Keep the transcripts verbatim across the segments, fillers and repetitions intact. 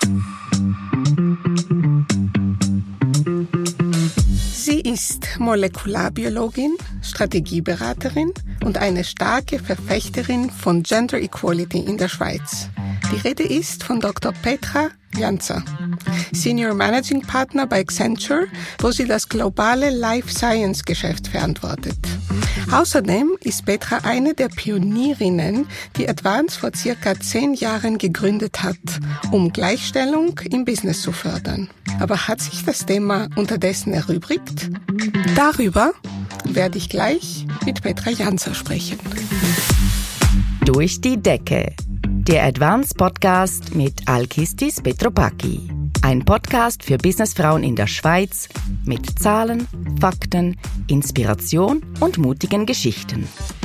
Sie ist Molekularbiologin, Strategieberaterin und eine starke Verfechterin von Gender Equality in der Schweiz. Die Rede ist von Doktor Petra Janzer, Senior Managing Partner bei Accenture, wo sie das globale Life Science Geschäft verantwortet. Außerdem ist Petra eine der Pionierinnen, die Advance vor circa zehn Jahren gegründet hat, um Gleichstellung im Business zu fördern. Aber hat sich das Thema unterdessen erübrigt? Darüber werde ich gleich mit Petra Janzer sprechen. Durch die Decke. Der Advance-Podcast mit Alkistis Petropaki. Ein Podcast für Businessfrauen in der Schweiz mit Zahlen, Fakten, Inspiration und mutigen Geschichten.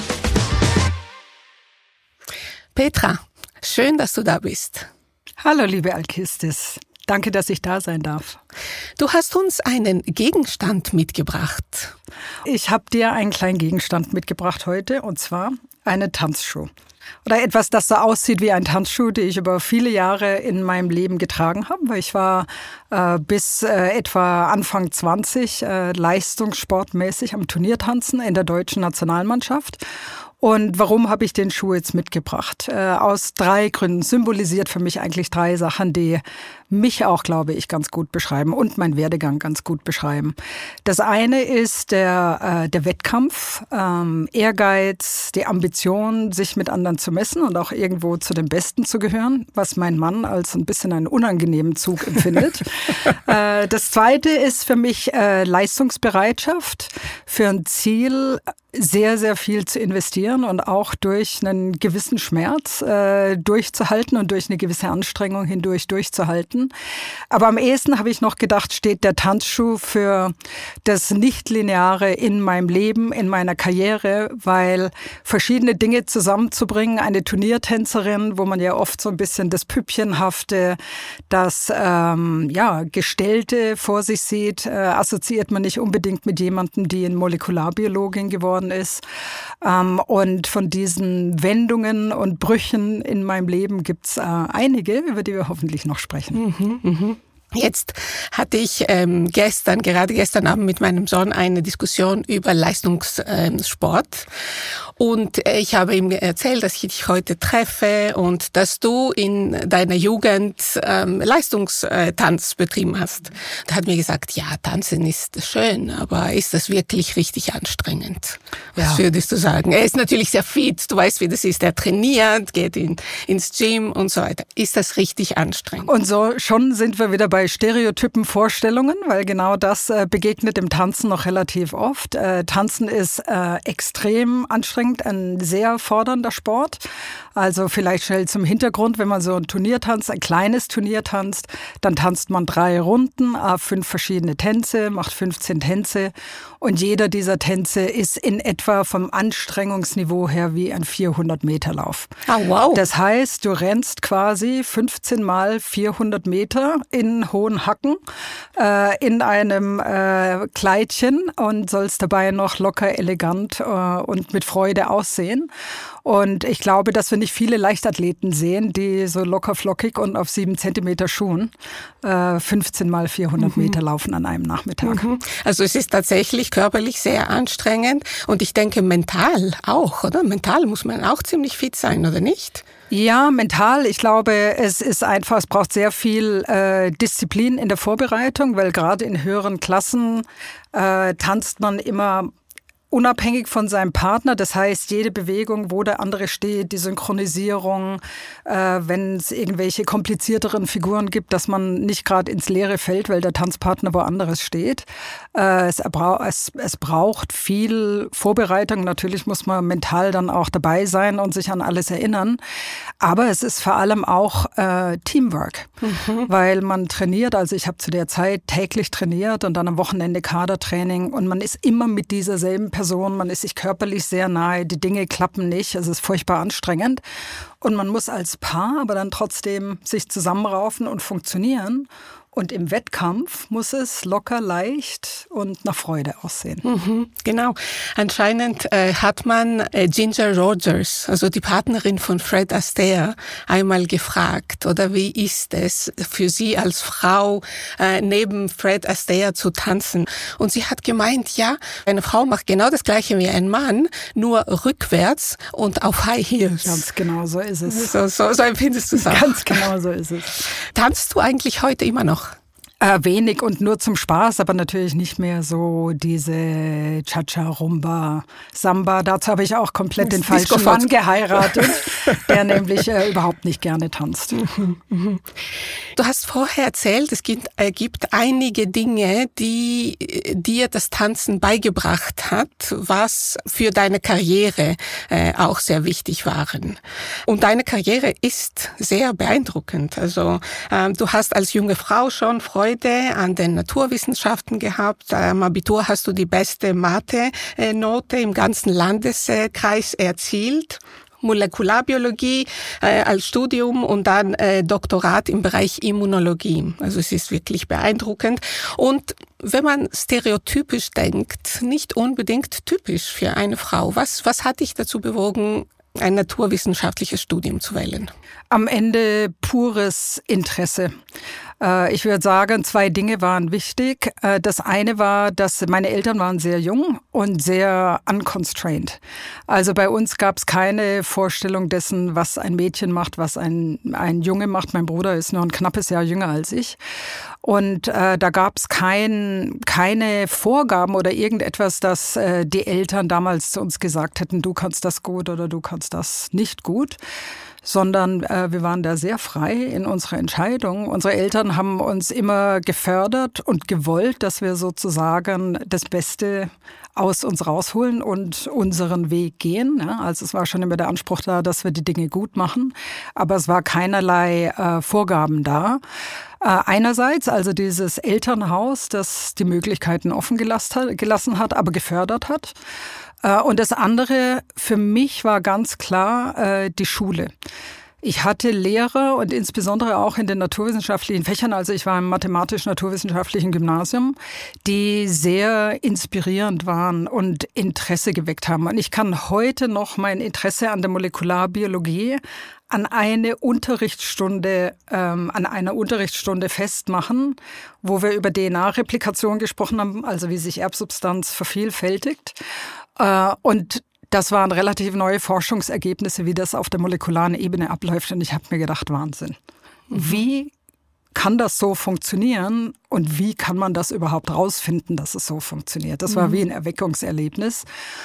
Petra, schön, dass du da bist. Hallo, liebe Alkistis. Danke, dass ich da sein darf. Du hast uns einen Gegenstand mitgebracht. Ich habe dir einen kleinen Gegenstand mitgebracht heute, und zwar eine Tanzschuh. Oder etwas, das so aussieht wie ein Tanzschuh, die ich über viele Jahre in meinem Leben getragen habe. Weil ich war äh, bis äh, etwa Anfang zwanzig äh, leistungssportmäßig am Turniertanzen in der deutschen Nationalmannschaft. Und warum habe ich den Schuh jetzt mitgebracht? Äh, aus drei Gründen. Symbolisiert für mich eigentlich drei Sachen, die mich auch, glaube ich, ganz gut beschreiben und meinen Werdegang ganz gut beschreiben. Das eine ist der, äh, der Wettkampf, ähm, Ehrgeiz, die Ambition, sich mit anderen zu messen und auch irgendwo zu den Besten zu gehören, was mein Mann als ein bisschen einen unangenehmen Zug empfindet. äh, das zweite ist für mich äh, Leistungsbereitschaft, für ein Ziel sehr, sehr viel zu investieren und auch durch einen gewissen Schmerz äh, durchzuhalten und durch eine gewisse Anstrengung hindurch durchzuhalten. Aber am ehesten habe ich noch gedacht, steht der Tanzschuh für das Nichtlineare in meinem Leben, in meiner Karriere, weil verschiedene Dinge zusammenzubringen, eine Turniertänzerin, wo man ja oft so ein bisschen das Püppchenhafte, das ähm, ja Gestellte vor sich sieht, äh, assoziiert man nicht unbedingt mit jemandem, die in Molekularbiologin geworden ist. Ähm, und von diesen Wendungen und Brüchen in meinem Leben gibt's äh, einige, über die wir hoffentlich noch sprechen. Mhm, mhm. Jetzt hatte ich ähm, gestern, gerade gestern Abend mit meinem Sohn eine Diskussion über Leistungssport. Und äh, ich habe ihm erzählt, dass ich dich heute treffe und dass du in deiner Jugend ähm, Leistungstanz betrieben hast. Er hat mir gesagt, ja, Tanzen ist schön, aber ist das wirklich richtig anstrengend? Was ja. würdest du sagen? Er ist natürlich sehr fit, du weißt, wie das ist. Er trainiert, geht in, ins Gym und so weiter. Ist das richtig anstrengend? Und so schon sind wir wieder bei Stereotypen Vorstellungen, weil genau das äh, begegnet im Tanzen noch relativ oft. Äh, Tanzen ist äh, extrem anstrengend, ein sehr fordernder Sport. Also vielleicht schnell zum Hintergrund, wenn man so ein Turnier tanzt, ein kleines Turnier tanzt, dann tanzt man drei Runden, äh, fünf verschiedene Tänze, macht fünfzehn Tänze und jeder dieser Tänze ist in etwa vom Anstrengungsniveau her wie ein vierhundert Meter Lauf. Ah, wow. Das heißt, du rennst quasi fünfzehn mal vierhundert Meter in hohen Hacken äh, in einem äh, Kleidchen und sollst dabei noch locker, elegant äh, und mit Freude aussehen. Und ich glaube, dass wir nicht viele Leichtathleten sehen, die so locker flockig und auf sieben Zentimeter Schuhen äh, fünfzehn mal vierhundert mhm. Meter laufen an einem Nachmittag. Mhm. Also es ist tatsächlich körperlich sehr anstrengend und ich denke mental auch, oder? Mental muss man auch ziemlich fit sein, oder nicht? Ja, mental. Ich glaube, es ist einfach, es braucht sehr viel äh, Disziplin in der Vorbereitung, weil gerade in höheren Klassen äh, tanzt man immer unabhängig von seinem Partner. Das heißt, jede Bewegung, wo der andere steht, die Synchronisierung, äh, wenn es irgendwelche komplizierteren Figuren gibt, dass man nicht gerade ins Leere fällt, weil der Tanzpartner woanders steht. Äh, es, es, es braucht viel Vorbereitung. Natürlich muss man mental dann auch dabei sein und sich an alles erinnern. Aber es ist vor allem auch äh, Teamwork, mhm. weil man trainiert. Also ich habe zu der Zeit täglich trainiert und dann am Wochenende Kadertraining und man ist immer mit dieser selben Person, man ist sich körperlich sehr nahe, die Dinge klappen nicht, es ist furchtbar anstrengend. Und man muss als Paar aber dann trotzdem sich zusammenraufen und funktionieren. Und im Wettkampf muss es locker, leicht und nach Freude aussehen. Mhm, genau. Anscheinend äh, hat man äh, Ginger Rogers, also die Partnerin von Fred Astaire, einmal gefragt, oder wie ist es für sie als Frau, äh, neben Fred Astaire zu tanzen? Und sie hat gemeint, ja, eine Frau macht genau das Gleiche wie ein Mann, nur rückwärts und auf High Heels. Ganz genau so ist es. So, so, so empfindest du es auch. Ganz genau so ist es. Tanzt du eigentlich heute immer noch? Äh, wenig und nur zum Spaß, aber natürlich nicht mehr so diese Cha-Cha, Rumba, Samba. Dazu habe ich auch komplett den falschen Mann geheiratet, der nämlich äh, überhaupt nicht gerne tanzt. Du hast vorher erzählt, es gibt, äh, gibt einige Dinge, die dir das Tanzen beigebracht hat, was für deine Karriere äh, auch sehr wichtig waren. Und deine Karriere ist sehr beeindruckend. Also ähm, du hast als junge Frau schon Freude an den Naturwissenschaften gehabt. Am Abitur hast du die beste Mathe-Note im ganzen Landeskreis erzielt. Molekularbiologie äh, als Studium und dann äh, Doktorat im Bereich Immunologie. Also es ist wirklich beeindruckend. Und wenn man stereotypisch denkt, nicht unbedingt typisch für eine Frau. Was, was hat dich dazu bewogen, ein naturwissenschaftliches Studium zu wählen? Am Ende pures Interesse. Ich würde sagen, zwei Dinge waren wichtig. Das eine war, dass meine Eltern waren sehr jung und sehr unconstrained. Also bei uns gab es keine Vorstellung dessen, was ein Mädchen macht, was ein, ein Junge macht. Mein Bruder ist nur ein knappes Jahr jünger als ich. Und äh, da gab es kein, keine Vorgaben oder irgendetwas, dass äh, die Eltern damals zu uns gesagt hätten, du kannst das gut oder du kannst das nicht gut. Sondern äh, wir waren da sehr frei in unserer Entscheidung. Unsere Eltern haben uns immer gefördert und gewollt, dass wir sozusagen das Beste aus uns rausholen und unseren Weg gehen. Ja, also es war schon immer der Anspruch da, dass wir die Dinge gut machen, aber es war keinerlei äh, Vorgaben da. Äh, einerseits also dieses Elternhaus, das die Möglichkeiten offen gelassen hat, aber gefördert hat. Und das andere für mich war ganz klar äh, die Schule. Ich hatte Lehrer und insbesondere auch in den naturwissenschaftlichen Fächern, also ich war im mathematisch-naturwissenschaftlichen Gymnasium, die sehr inspirierend waren und Interesse geweckt haben. Und ich kann heute noch mein Interesse an der Molekularbiologie an eine Unterrichtsstunde, ähm, an einer Unterrichtsstunde festmachen, wo wir über D N A-Replikation gesprochen haben, also wie sich Erbsubstanz vervielfältigt. Äh, und das waren relativ neue Forschungsergebnisse, wie das auf der molekularen Ebene abläuft. Und ich habe mir gedacht, Wahnsinn. Mhm. Wie kann das so funktionieren und wie kann man das überhaupt rausfinden, dass es so funktioniert? Das war wie ein Erweckungserlebnis.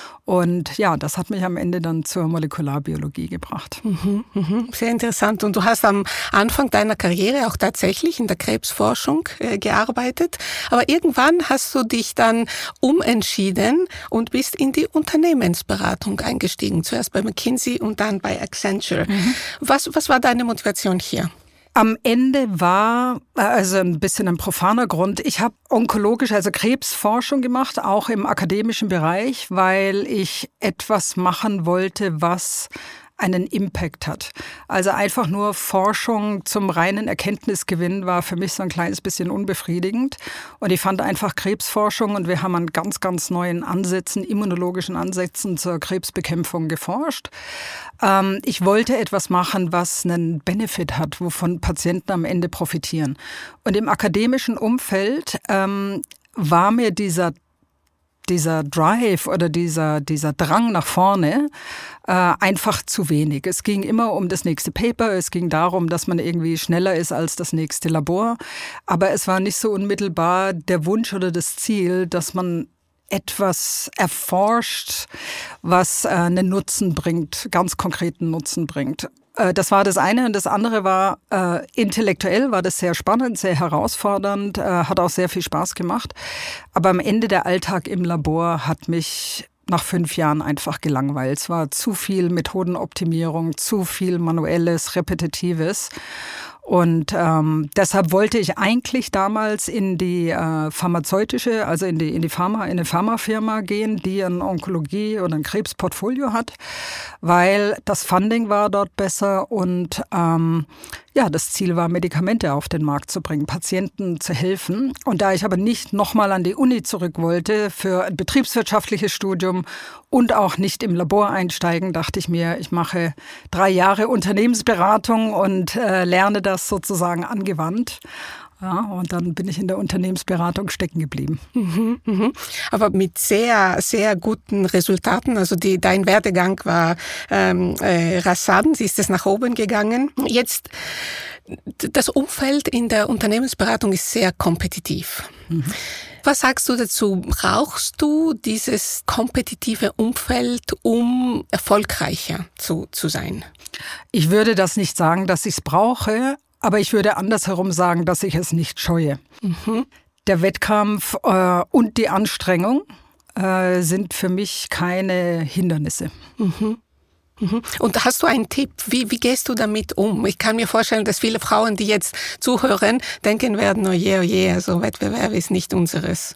Und ja, das hat mich am Ende dann zur Molekularbiologie gebracht. Mhm, mhm, sehr interessant. Und du hast am Anfang deiner Karriere auch tatsächlich in der Krebsforschung äh, gearbeitet. Aber irgendwann hast du dich dann umentschieden und bist in die Unternehmensberatung eingestiegen. Zuerst bei McKinsey und dann bei Accenture. Mhm. Was, was war deine Motivation hier? Am Ende war, also ein bisschen ein profaner Grund, ich habe onkologische, also Krebsforschung gemacht, auch im akademischen Bereich, weil ich etwas machen wollte, was einen Impact hat. Also einfach nur Forschung zum reinen Erkenntnisgewinn war für mich so ein kleines bisschen unbefriedigend. Und ich fand einfach Krebsforschung, und wir haben an ganz, ganz neuen Ansätzen, immunologischen Ansätzen zur Krebsbekämpfung geforscht. Ähm, ich wollte etwas machen, was einen Benefit hat, wovon Patienten am Ende profitieren. Und im akademischen Umfeld ähm, war mir dieser dieser Drive oder dieser, dieser Drang nach vorne äh, einfach zu wenig. Es ging immer um das nächste Paper, es ging darum, dass man irgendwie schneller ist als das nächste Labor. Aber es war nicht so unmittelbar der Wunsch oder das Ziel, dass man etwas erforscht, was äh, einen Nutzen bringt, ganz konkreten Nutzen bringt. Das war das eine. Und das andere war, äh, intellektuell war das sehr spannend, sehr herausfordernd, äh, hat auch sehr viel Spaß gemacht. Aber am Ende der Alltag im Labor hat mich nach fünf Jahren einfach gelangweilt. Es war zu viel Methodenoptimierung, zu viel manuelles, repetitives. Und ähm, deshalb wollte ich eigentlich damals in die äh, pharmazeutische, also in die in die Pharma, in eine Pharmafirma gehen, die ein Onkologie- oder ein Krebsportfolio hat, weil das Funding war dort besser und ähm, ja, das Ziel war, Medikamente auf den Markt zu bringen, Patienten zu helfen. Und da ich aber nicht nochmal an die Uni zurück wollte für ein betriebswirtschaftliches Studium und auch nicht im Labor einsteigen, dachte ich mir, ich mache drei Jahre Unternehmensberatung und äh, lerne das sozusagen angewandt. Ja, und dann bin ich in der Unternehmensberatung stecken geblieben. Mhm, mhm. Aber mit sehr, sehr guten Resultaten. Also die, dein Werdegang war ähm, äh, rasant, ist es nach oben gegangen. Jetzt, das Umfeld in der Unternehmensberatung ist sehr kompetitiv. Mhm. Was sagst du dazu? Brauchst du dieses kompetitive Umfeld, um erfolgreicher zu, zu sein? Ich würde das nicht sagen, dass ich es brauche. Aber ich würde andersherum sagen, dass ich es nicht scheue. Mhm. Der Wettkampf äh, und die Anstrengung äh, sind für mich keine Hindernisse. Mhm. Mhm. Und hast du einen Tipp? Wie, wie gehst du damit um? Ich kann mir vorstellen, dass viele Frauen, die jetzt zuhören, denken werden, oh je, oh je, also Wettbewerb ist nicht unseres.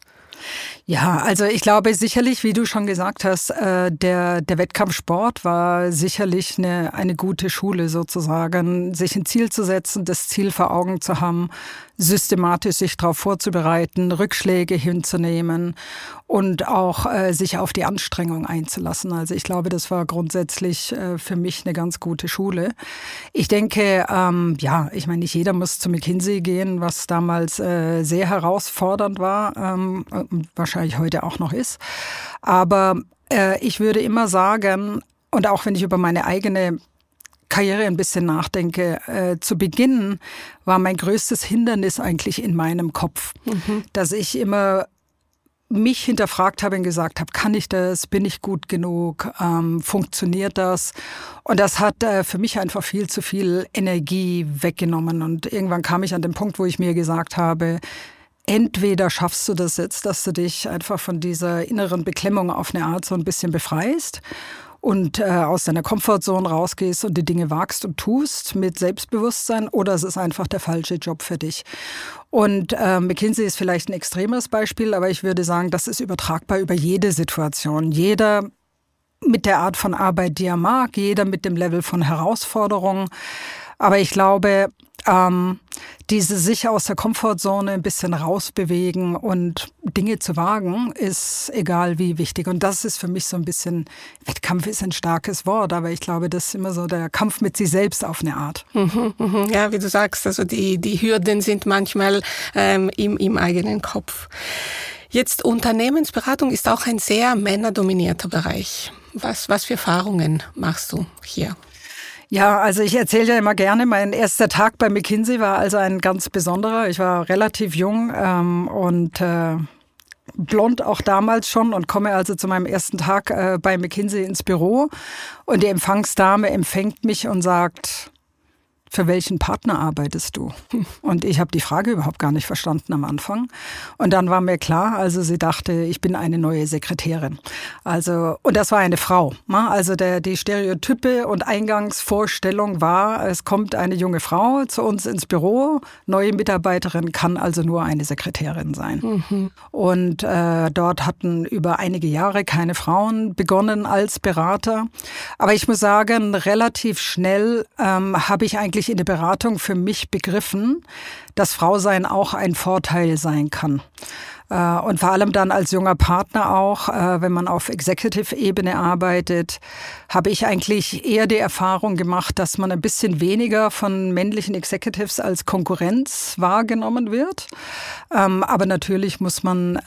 Ja, also ich glaube sicherlich, wie du schon gesagt hast, äh, der, der Wettkampfsport war sicherlich eine, eine gute Schule sozusagen, sich ein Ziel zu setzen, das Ziel vor Augen zu haben, systematisch sich darauf vorzubereiten, Rückschläge hinzunehmen und auch äh, sich auf die Anstrengung einzulassen. Also ich glaube, das war grundsätzlich äh, für mich eine ganz gute Schule. Ich denke, ähm, ja, ich meine, nicht jeder muss zu McKinsey gehen, was damals äh, sehr herausfordernd war, ähm, wahrscheinlich heute auch noch ist. Aber äh, ich würde immer sagen, und auch wenn ich über meine eigene Karriere ein bisschen nachdenke, äh, zu Beginn war mein größtes Hindernis eigentlich in meinem Kopf, mhm. dass ich immer mich hinterfragt habe und gesagt habe, kann ich das, bin ich gut genug, ähm, funktioniert das? Und das hat äh, für mich einfach viel zu viel Energie weggenommen. Und irgendwann kam ich an den Punkt, wo ich mir gesagt habe, entweder schaffst du das jetzt, dass du dich einfach von dieser inneren Beklemmung auf eine Art so ein bisschen befreist und äh, aus deiner Komfortzone rausgehst und die Dinge wagst und tust mit Selbstbewusstsein, oder es ist einfach der falsche Job für dich. Und äh, McKinsey ist vielleicht ein extremes Beispiel, aber ich würde sagen, das ist übertragbar über jede Situation. Jeder mit der Art von Arbeit, die er mag, jeder mit dem Level von Herausforderung. Aber ich glaube, ähm, diese sich aus der Komfortzone ein bisschen rausbewegen und Dinge zu wagen, ist egal wie wichtig. Und das ist für mich so ein bisschen, Wettkampf ist ein starkes Wort, aber ich glaube, das ist immer so der Kampf mit sich selbst auf eine Art. Mhm, mhm. Ja, wie du sagst, also die, die Hürden sind manchmal ähm, im, im eigenen Kopf. Jetzt, Unternehmensberatung ist auch ein sehr männerdominierter Bereich. Was, was für Erfahrungen machst du hier? Ja, also ich erzähle ja immer gerne, mein erster Tag bei McKinsey war also ein ganz besonderer. Ich war relativ jung ähm, und äh, blond auch damals schon und komme also zu meinem ersten Tag äh, bei McKinsey ins Büro. Und die Empfangsdame empfängt mich und sagt, für welchen Partner arbeitest du? Und ich habe die Frage überhaupt gar nicht verstanden am Anfang. Und dann war mir klar, also sie dachte, ich bin eine neue Sekretärin. Also, und das war eine Frau. Also der, die Stereotype und Eingangsvorstellung war, es kommt eine junge Frau zu uns ins Büro, neue Mitarbeiterin kann also nur eine Sekretärin sein. Mhm. Und äh, dort hatten über einige Jahre keine Frauen begonnen als Berater. Aber ich muss sagen, relativ schnell ähm, habe ich eigentlich in der Beratung für mich begriffen, dass Frausein auch ein Vorteil sein kann. Und vor allem dann als junger Partner auch, wenn man auf Executive-Ebene arbeitet, habe ich eigentlich eher die Erfahrung gemacht, dass man ein bisschen weniger von männlichen Executives als Konkurrenz wahrgenommen wird. Aber natürlich muss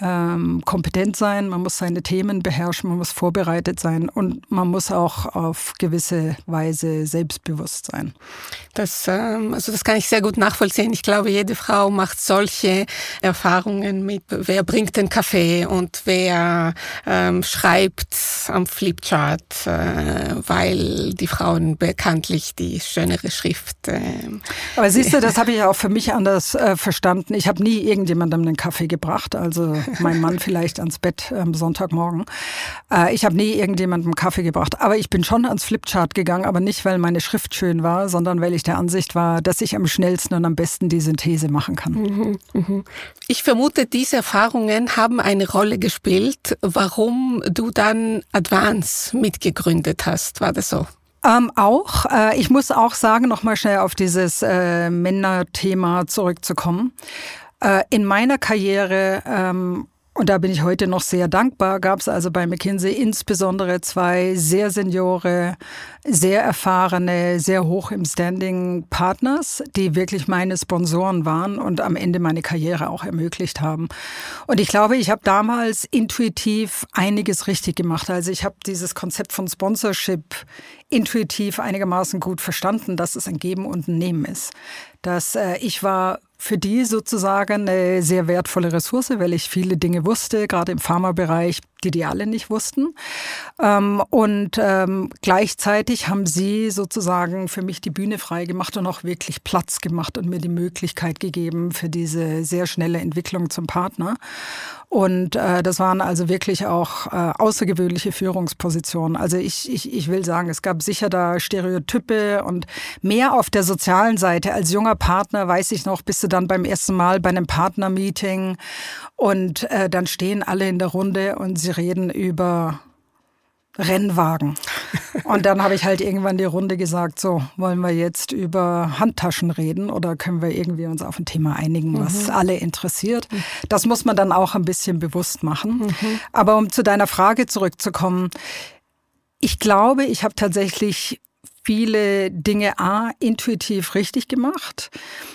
man kompetent sein, man muss seine Themen beherrschen, man muss vorbereitet sein und man muss auch auf gewisse Weise selbstbewusst sein. Das, also das kann ich sehr gut nachvollziehen. Ich glaube, jede Frau macht solche Erfahrungen mit wer bringt den Kaffee und wer ähm, schreibt am Flipchart, äh, weil die Frauen bekanntlich die schönere Schrift. Äh, Aber siehst du, das habe ich auch für mich anders äh, verstanden. Ich habe nie irgendjemandem einen Kaffee gebracht, also mein Mann vielleicht ans Bett am Sonntagmorgen. Äh, ich habe nie irgendjemandem Kaffee gebracht. Aber ich bin schon ans Flipchart gegangen, aber nicht, weil meine Schrift schön war, sondern weil ich der Ansicht war, dass ich am schnellsten und am besten die Synthese machen kann. Mhm, mhm. Ich vermute, diese Erfahrungen haben eine Rolle gespielt, warum du dann Advance mitgegründet hast. War das so? Ähm, auch. Äh, ich muss auch sagen, nochmal schnell auf dieses äh, Männerthema zurückzukommen. Äh, in meiner Karriere, ähm, und da bin ich heute noch sehr dankbar, gab es also bei McKinsey insbesondere zwei sehr seniore, sehr erfahrene, sehr hoch im Standing Partners, die wirklich meine Sponsoren waren und am Ende meine Karriere auch ermöglicht haben. Und ich glaube, ich habe damals intuitiv einiges richtig gemacht. Also ich habe dieses Konzept von Sponsorship intuitiv einigermaßen gut verstanden, dass es ein Geben und ein Nehmen ist. Dass äh, ich war für die sozusagen eine sehr wertvolle Ressource, weil ich viele Dinge wusste, gerade im Pharmabereich, die die alle nicht wussten. Ähm, und ähm, gleichzeitig haben sie sozusagen für mich die Bühne frei gemacht und auch wirklich Platz gemacht und mir die Möglichkeit gegeben für diese sehr schnelle Entwicklung zum Partner. Und äh, das waren also wirklich auch äh, außergewöhnliche Führungspositionen. Also ich, ich, ich will sagen, es gab sicher da Stereotype und mehr auf der sozialen Seite. Als junger Partner, weiß ich noch, bist du dann beim ersten Mal bei einem Partnermeeting und äh, dann stehen alle in der Runde und sie reden über Rennwagen. Und dann habe ich halt irgendwann die Runde gesagt, so, wollen wir jetzt über Handtaschen reden oder können wir irgendwie uns auf ein Thema einigen, was mhm. alle interessiert? Das muss man dann auch ein bisschen bewusst machen. Mhm. Aber um zu deiner Frage zurückzukommen, ich glaube, ich habe tatsächlich viele Dinge A, intuitiv richtig gemacht.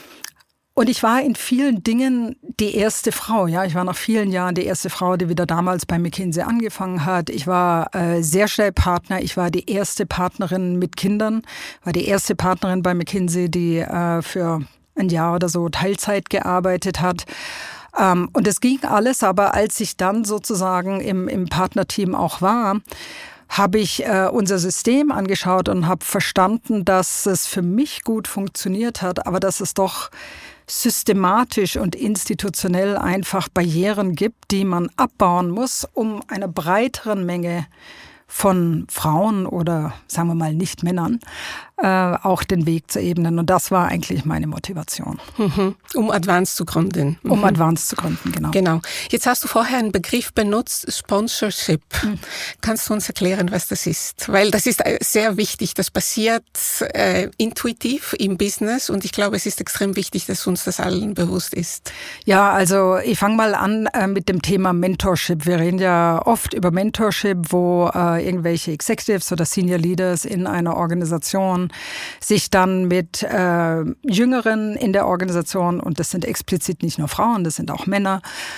Und ich war in vielen Dingen die erste Frau. Ja, ich war nach vielen Jahren die erste Frau, die wieder damals bei McKinsey angefangen hat. Ich war äh, sehr schnell Partner. Ich war die erste Partnerin mit Kindern. War die erste Partnerin bei McKinsey, die äh, für ein Jahr oder so Teilzeit gearbeitet hat. Ähm, und es ging alles, aber als ich dann sozusagen im, im Partnerteam auch war, habe ich äh, unser System angeschaut und habe verstanden, dass es für mich gut funktioniert hat, aber dass es doch systematisch und institutionell einfach Barrieren gibt, die man abbauen muss, um einer breiteren Menge von Frauen oder sagen wir mal nicht Männern äh, auch den Weg zu ebnen. Und das war eigentlich meine Motivation. Mhm. Um Advance zu gründen. Mhm. Um Advance zu gründen, genau. Genau. Jetzt hast du vorher einen Begriff benutzt, Sponsorship. Mhm. Kannst du uns erklären, was das ist? Weil das ist sehr wichtig. Das passiert äh, intuitiv im Business und ich glaube, es ist extrem wichtig, dass uns das allen bewusst ist. Ja, also ich fange mal an äh, mit dem Thema Mentorship. Wir reden ja oft über Mentorship, wo äh, irgendwelche Executives oder Senior Leaders in einer Organisation sich dann mit äh, Jüngeren in der Organisation, und das sind explizit nicht nur Frauen, das sind auch Männer,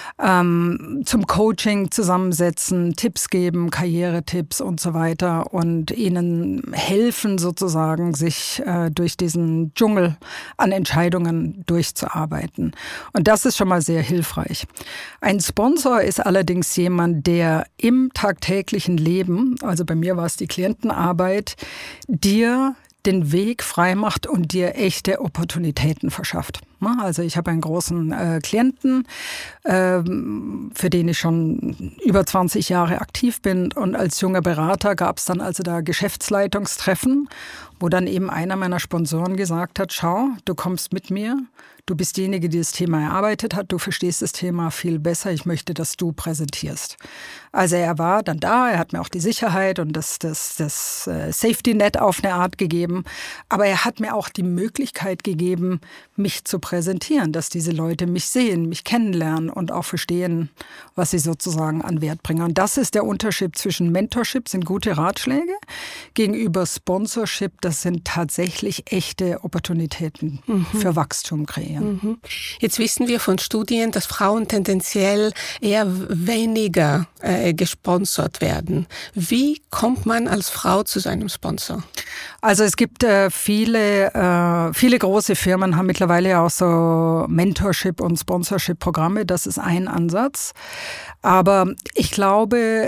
ähm, zum Coaching zusammensetzen, Tipps geben, Karrieretipps und so weiter und ihnen helfen sozusagen, sich äh, durch diesen Dschungel an Entscheidungen durchzuarbeiten. Und das ist schon mal sehr hilfreich. Ein Sponsor ist allerdings jemand, der im tagtäglichen Leben, also bei mir war es die Klientenarbeit, dir den Weg frei macht und dir echte Opportunitäten verschafft. Also ich habe einen großen äh, Klienten, äh, für den ich schon über zwanzig Jahre aktiv bin. Und als junger Berater gab es dann also da Geschäftsleitungstreffen, wo dann eben einer meiner Sponsoren gesagt hat, schau, du kommst mit mir, du bist diejenige, die das Thema erarbeitet hat, du verstehst das Thema viel besser, ich möchte, dass du präsentierst. Also er war dann da, er hat mir auch die Sicherheit und das, das, das Safety-Net auf eine Art gegeben, aber er hat mir auch die Möglichkeit gegeben, mich zu präsentieren, dass diese Leute mich sehen, mich kennenlernen und auch verstehen, was sie sozusagen an Wert bringen. Und das ist der Unterschied zwischen Mentorship, sind gute Ratschläge, gegenüber Sponsorship, das sind tatsächlich echte Opportunitäten mhm. für Wachstum kreieren. Mhm. Jetzt wissen wir von Studien, dass Frauen tendenziell eher weniger äh, gesponsert werden. Wie kommt man als Frau zu seinem Sponsor? Also es gibt äh, viele, äh, viele große Firmen haben mittlerweile ja auch so Mentorship- und Sponsorship-Programme. Das ist ein Ansatz. Aber ich glaube,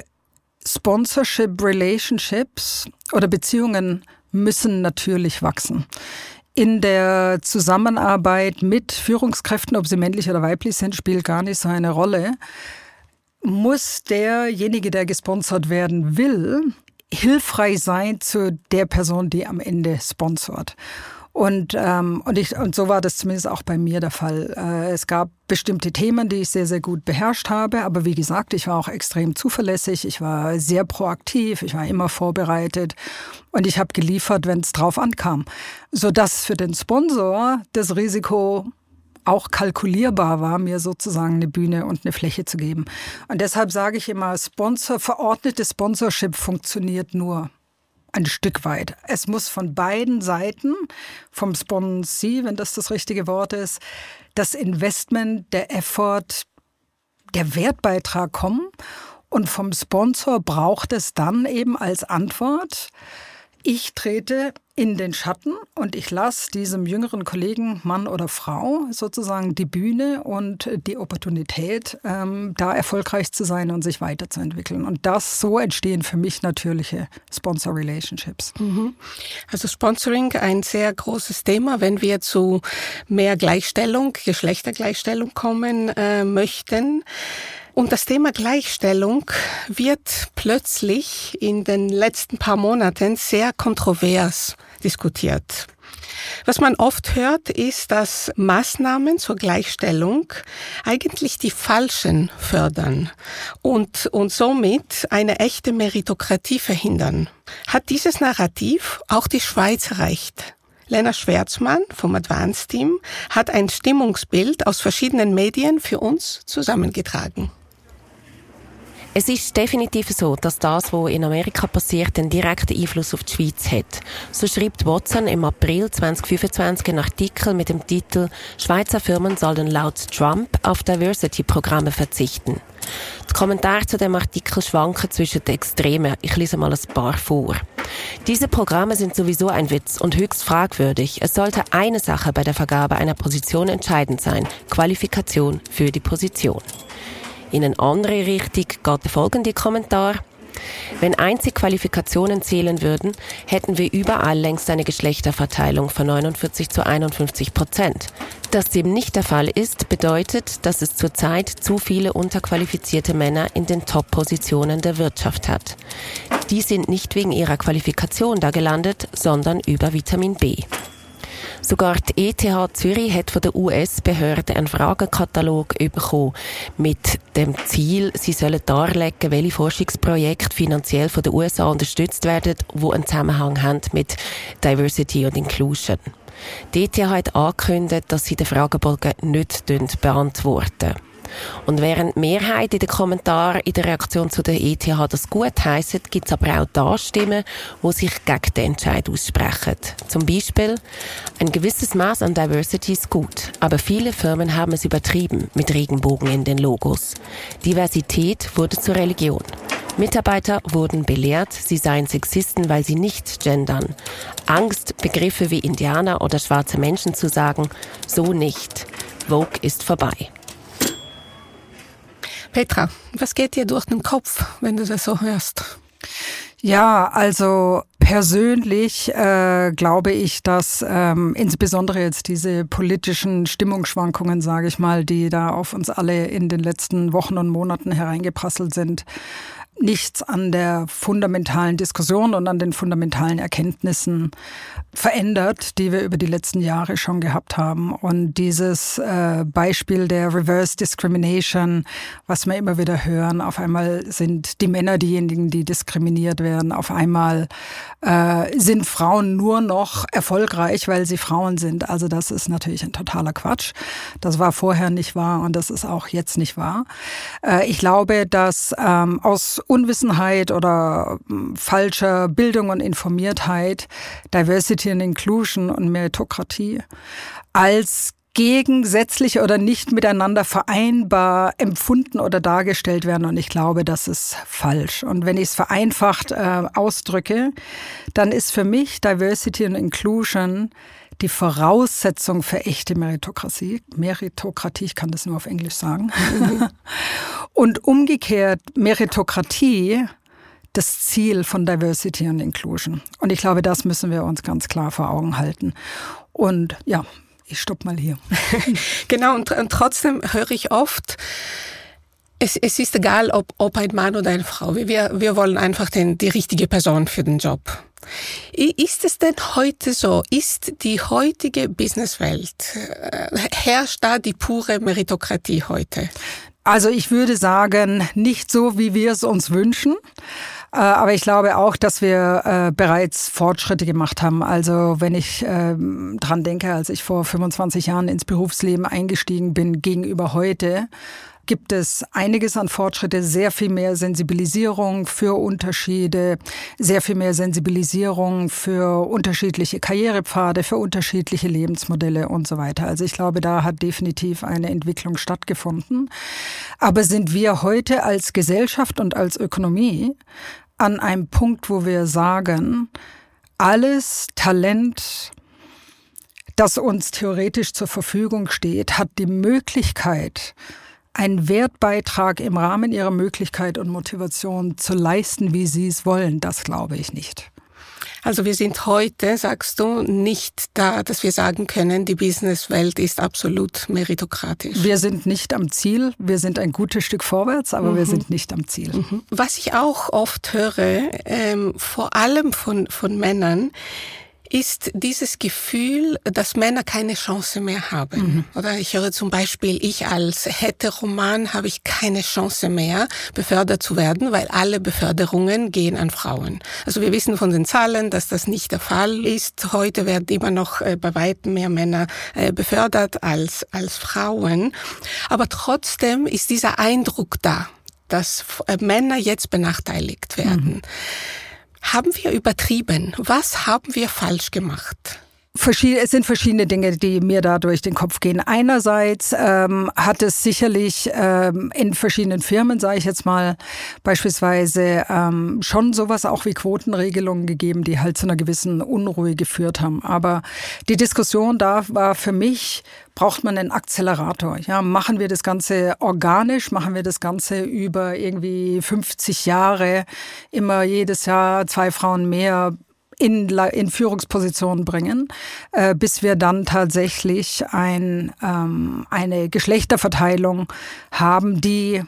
Sponsorship-Relationships oder Beziehungen müssen natürlich wachsen. In der Zusammenarbeit mit Führungskräften, ob sie männlich oder weiblich sind, spielt gar nicht so eine Rolle. Muss derjenige, der gesponsert werden will, hilfreich sein zu der Person, die am Ende sponsort. Und, ähm, und, ich, und so war das zumindest auch bei mir der Fall. Äh, es gab bestimmte Themen, die ich sehr, sehr gut beherrscht habe. Aber wie gesagt, ich war auch extrem zuverlässig. Ich war sehr proaktiv. Ich war immer vorbereitet. Und ich habe geliefert, wenn es drauf ankam. Sodass für den Sponsor das Risiko auch kalkulierbar war, mir sozusagen eine Bühne und eine Fläche zu geben. Und deshalb sage ich immer, Sponsor, verordnete Sponsorship funktioniert nur ein Stück weit. Es muss von beiden Seiten, vom Sponsee, wenn das das richtige Wort ist, das Investment, der Effort, der Wertbeitrag kommen. Und vom Sponsor braucht es dann eben als Antwort, ich trete in den Schatten und ich lasse diesem jüngeren Kollegen, Mann oder Frau, sozusagen die Bühne und die Opportunität, ähm, da erfolgreich zu sein und sich weiterzuentwickeln. Und das, so entstehen für mich natürliche Sponsor-Relationships. Mhm. Also Sponsoring, ein sehr großes Thema, wenn wir zu mehr Gleichstellung, Geschlechtergleichstellung kommen äh, möchten. Und das Thema Gleichstellung wird plötzlich in den letzten paar Monaten sehr kontrovers diskutiert. Was man oft hört, ist, dass Maßnahmen zur Gleichstellung eigentlich die Falschen fördern und, und somit eine echte Meritokratie verhindern. Hat dieses Narrativ auch die Schweiz erreicht? Lena Schwärzmann vom Advanced Team hat ein Stimmungsbild aus verschiedenen Medien für uns zusammengetragen. Es ist definitiv so, dass das, was in Amerika passiert, einen direkten Einfluss auf die Schweiz hat. So schreibt Watson im April zwanzig fünfundzwanzig einen Artikel mit dem Titel «Schweizer Firmen sollen laut Trump auf Diversity-Programme verzichten». Die Kommentare zu dem Artikel schwanken zwischen den Extremen. Ich lese mal ein paar vor. Diese Programme sind sowieso ein Witz und höchst fragwürdig. Es sollte eine Sache bei der Vergabe einer Position entscheidend sein: Qualifikation für die Position. In eine andere Richtung geht der folgende Kommentar. Wenn einzig Qualifikationen zählen würden, hätten wir überall längst eine Geschlechterverteilung von neunundvierzig zu einundfünfzig Prozent. Dass dem nicht der Fall ist, bedeutet, dass es zurzeit zu viele unterqualifizierte Männer in den Top-Positionen der Wirtschaft hat. Die sind nicht wegen ihrer Qualifikation da gelandet, sondern über Vitamin B. Sogar die E T H Zürich hat von der U S-Behörde einen Fragenkatalog bekommen mit dem Ziel, sie sollen darlegen, welche Forschungsprojekte finanziell von den U S A unterstützt werden, die einen Zusammenhang haben mit Diversity und Inclusion. Die E T H hat angekündigt, dass sie den Fragebogen nicht beantworten. Und während die Mehrheit in den Kommentaren in der Reaktion zu der E T H das gut heissen, gibt es aber auch da Stimmen, die sich gegen den Entscheid aussprechen. Zum Beispiel: Ein gewisses Maß an Diversity ist gut, aber viele Firmen haben es übertrieben mit Regenbogen in den Logos. Diversität wurde zur Religion. Mitarbeiter wurden belehrt, sie seien Sexisten, weil sie nicht gendern. Angst, Begriffe wie Indianer oder schwarze Menschen zu sagen, so nicht. Vogue ist vorbei. Petra, was geht dir durch den Kopf, wenn du das so hörst? Ja, also persönlich äh, glaube ich, dass ähm, insbesondere jetzt diese politischen Stimmungsschwankungen, sage ich mal, die da auf uns alle in den letzten Wochen und Monaten hereingeprasselt sind, nichts an der fundamentalen Diskussion und an den fundamentalen Erkenntnissen verändert, die wir über die letzten Jahre schon gehabt haben. Und dieses äh, Beispiel der Reverse Discrimination, was wir immer wieder hören, auf einmal sind die Männer diejenigen, die diskriminiert werden. Auf einmal äh, sind Frauen nur noch erfolgreich, weil sie Frauen sind. Also das ist natürlich ein totaler Quatsch. Das war vorher nicht wahr und das ist auch jetzt nicht wahr. Äh, ich glaube, dass ähm, aus Unwissenheit oder falscher Bildung und Informiertheit Diversity and Inclusion und Meritokratie als gegensätzlich oder nicht miteinander vereinbar empfunden oder dargestellt werden. Und ich glaube, das ist falsch. Und wenn ich es vereinfacht äh, ausdrücke, dann ist für mich Diversity und Inclusion die Voraussetzung für echte Meritokratie. Meritokratie, ich kann das nur auf Englisch sagen. Mhm. Und umgekehrt Meritokratie das Ziel von Diversity und Inclusion. Und ich glaube, das müssen wir uns ganz klar vor Augen halten. Und ja, ich stopp mal hier. Genau, und, und trotzdem höre ich oft, es, es ist egal, ob, ob ein Mann oder eine Frau. Wir, wir wollen einfach den, die richtige Person für den Job. Ist es denn heute so? Ist die heutige Businesswelt, äh, herrscht da die pure Meritokratie heute? Also ich würde sagen, nicht so, wie wir es uns wünschen. Aber ich glaube auch, dass wir äh, bereits Fortschritte gemacht haben. Also wenn ich äh, dran denke, als ich vor fünfundzwanzig Jahren ins Berufsleben eingestiegen bin, gegenüber heute, gibt es einiges an Fortschritte, sehr viel mehr Sensibilisierung für Unterschiede, sehr viel mehr Sensibilisierung für unterschiedliche Karrierepfade, für unterschiedliche Lebensmodelle und so weiter. Also ich glaube, da hat definitiv eine Entwicklung stattgefunden. Aber sind wir heute als Gesellschaft und als Ökonomie an einem Punkt, wo wir sagen, alles Talent, das uns theoretisch zur Verfügung steht, hat die Möglichkeit, einen Wertbeitrag im Rahmen ihrer Möglichkeit und Motivation zu leisten, wie sie es wollen, das glaube ich nicht. Also wir sind heute, sagst du, nicht da, dass wir sagen können, die Businesswelt ist absolut meritokratisch. Wir sind nicht am Ziel, wir sind ein gutes Stück vorwärts, aber mhm. wir sind nicht am Ziel. Mhm. Was ich auch oft höre, ähm, vor allem von, von Männern, ist dieses Gefühl, dass Männer keine Chance mehr haben. Mhm. Oder ich höre zum Beispiel, ich als Heteroman habe ich keine Chance mehr, befördert zu werden, weil alle Beförderungen gehen an Frauen. Also wir wissen von den Zahlen, dass das nicht der Fall ist. Heute werden immer noch äh, bei weitem mehr Männer äh, befördert als, als Frauen. Aber trotzdem ist dieser Eindruck da, dass äh, Männer jetzt benachteiligt werden. Mhm. Haben wir übertrieben? Was haben wir falsch gemacht? Es sind verschiedene Dinge, die mir da durch den Kopf gehen. Einerseits ähm, hat es sicherlich ähm, in verschiedenen Firmen, sage ich jetzt mal, beispielsweise ähm, schon sowas auch wie Quotenregelungen gegeben, die halt zu einer gewissen Unruhe geführt haben. Aber die Diskussion da war für mich, braucht man einen Akzelerator. Ja, machen wir das Ganze organisch, machen wir das Ganze über irgendwie fünfzig Jahre, immer jedes Jahr zwei Frauen mehr in, in Führungspositionen bringen, äh, bis wir dann tatsächlich ein, ähm, eine Geschlechterverteilung haben, die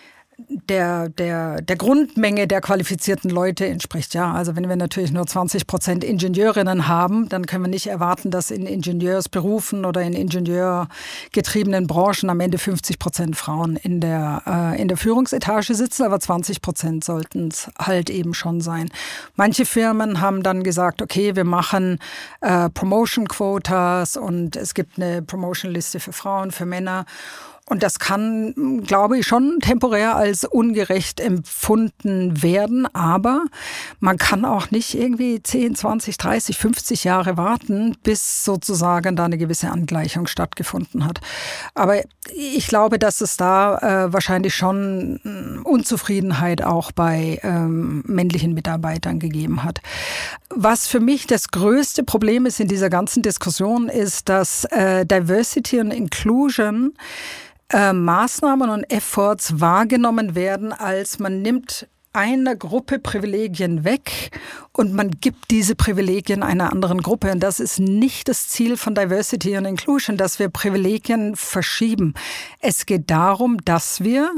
der, der, der Grundmenge der qualifizierten Leute entspricht. Ja, also wenn wir natürlich nur zwanzig Prozent Ingenieurinnen haben, dann können wir nicht erwarten, dass in Ingenieursberufen oder in ingenieurgetriebenen Branchen am Ende fünfzig Prozent Frauen in der, äh, in der Führungsetage sitzen, aber zwanzig Prozent sollten es halt eben schon sein. Manche Firmen haben dann gesagt, okay, wir machen äh, Promotion-Quotas und es gibt eine Promotion-Liste für Frauen, für Männer. Und das kann, glaube ich, schon temporär als ungerecht empfunden werden. Aber man kann auch nicht irgendwie zehn, zwanzig, dreißig, fünfzig Jahre warten, bis sozusagen da eine gewisse Angleichung stattgefunden hat. Aber ich glaube, dass es da äh, wahrscheinlich schon Unzufriedenheit auch bei ähm, männlichen Mitarbeitern gegeben hat. Was für mich das größte Problem ist in dieser ganzen Diskussion, ist, dass äh, Diversity und Inclusion Äh, Maßnahmen und Efforts wahrgenommen werden, als man nimmt einer Gruppe Privilegien weg und man gibt diese Privilegien einer anderen Gruppe. Und das ist nicht das Ziel von Diversity und Inclusion, dass wir Privilegien verschieben. Es geht darum, dass wir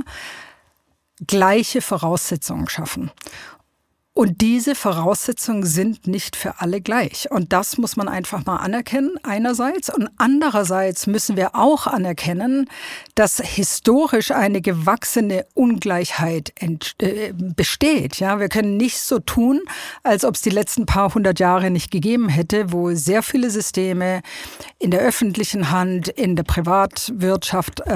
gleiche Voraussetzungen schaffen. Und diese Voraussetzungen sind nicht für alle gleich. Und das muss man einfach mal anerkennen, einerseits. Und andererseits müssen wir auch anerkennen, dass historisch eine gewachsene Ungleichheit besteht. Ja, wir können nicht so tun, als ob es die letzten paar hundert Jahre nicht gegeben hätte, wo sehr viele Systeme in der öffentlichen Hand, in der Privatwirtschaft ähm,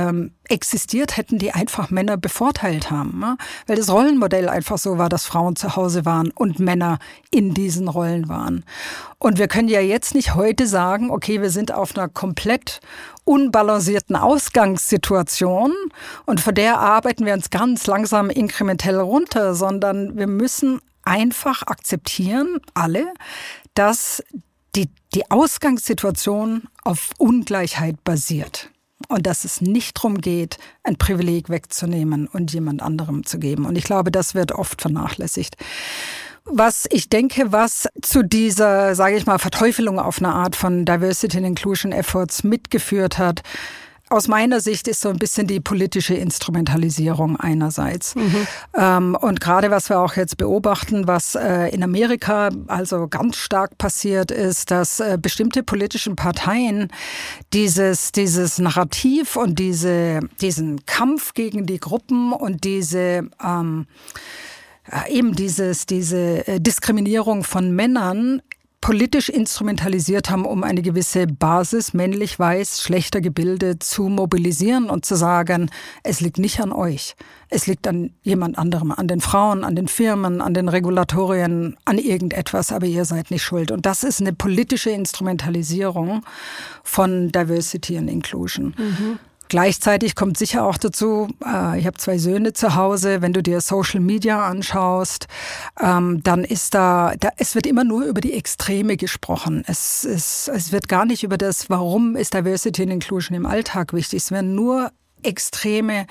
existiert, hätten die einfach Männer bevorteilt haben. Ne? Weil das Rollenmodell einfach so war, dass Frauen zu Hause waren und Männer in diesen Rollen waren. Und wir können ja jetzt nicht heute sagen, okay, wir sind auf einer komplett unbalancierten Ausgangssituation und von der arbeiten wir uns ganz langsam inkrementell runter, sondern wir müssen einfach akzeptieren, alle, dass die, die Ausgangssituation auf Ungleichheit basiert. Und dass es nicht darum geht, ein Privileg wegzunehmen und jemand anderem zu geben. Und ich glaube, das wird oft vernachlässigt. Was ich denke, was zu dieser, sage ich mal, Verteufelung auf eine Art von Diversity and Inclusion Efforts mitgeführt hat, aus meiner Sicht ist so ein bisschen die politische Instrumentalisierung einerseits. Mhm. Ähm, und gerade was wir auch jetzt beobachten, was äh, in Amerika also ganz stark passiert ist, dass äh, bestimmte politischen Parteien dieses, dieses Narrativ und diese, diesen Kampf gegen die Gruppen und diese ähm, eben dieses, diese Diskriminierung von Männern politisch instrumentalisiert haben, um eine gewisse Basis, männlich, weiß, schlechter gebildet, zu mobilisieren und zu sagen, es liegt nicht an euch. Es liegt an jemand anderem, an den Frauen, an den Firmen, an den Regulatorien, an irgendetwas, aber ihr seid nicht schuld. Und das ist eine politische Instrumentalisierung von Diversity and Inclusion. Mhm. Gleichzeitig kommt sicher auch dazu, äh, ich habe zwei Söhne zu Hause, wenn du dir Social Media anschaust, ähm, dann ist da, da, es wird immer nur über die Extreme gesprochen. Es, es, es wird gar nicht über das, warum ist Diversity and Inclusion im Alltag wichtig. Es werden nur extreme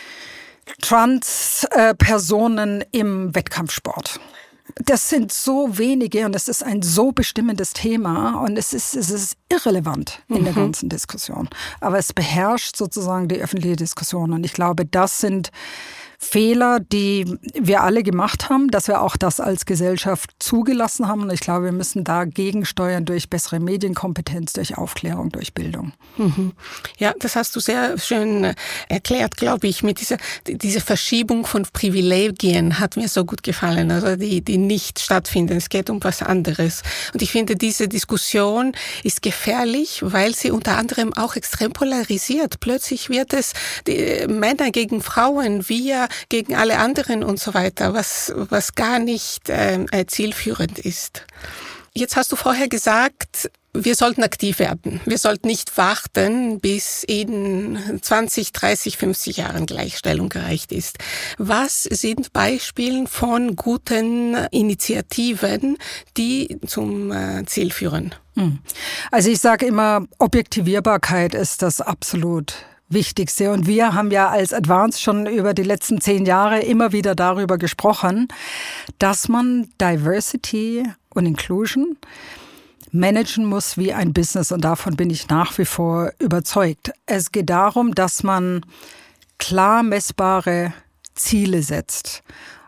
Trans-Personen äh, im Wettkampfsport. Das sind so wenige und es ist ein so bestimmendes Thema und es ist, es ist irrelevant in mhm. der ganzen Diskussion. Aber es beherrscht sozusagen die öffentliche Diskussion und ich glaube, das sind Fehler, die wir alle gemacht haben, dass wir auch das als Gesellschaft zugelassen haben. Und ich glaube, wir müssen dagegen steuern durch bessere Medienkompetenz, durch Aufklärung, durch Bildung. Mhm. Ja, das hast du sehr schön erklärt, glaube ich. Mit dieser, diese Verschiebung von Privilegien hat mir so gut gefallen, also die, die nicht stattfinden. Es geht um was anderes. Und ich finde, diese Diskussion ist gefährlich, weil sie unter anderem auch extrem polarisiert. Plötzlich wird es die Männer gegen Frauen, wir gegen alle anderen und so weiter, was, was gar nicht äh, zielführend ist. Jetzt hast du vorher gesagt, wir sollten aktiv werden. Wir sollten nicht warten, bis in zwanzig, dreißig, fünfzig Jahren Gleichstellung erreicht ist. Was sind Beispiele von guten Initiativen, die zum äh, Ziel führen? Also ich sage immer, Objektivierbarkeit ist das absolut Wichtigste. Und wir haben ja als Advance schon über die letzten zehn Jahre immer wieder darüber gesprochen, dass man Diversity und Inclusion managen muss wie ein Business. Und davon bin ich nach wie vor überzeugt. Es geht darum, dass man klar messbare Ziele setzt.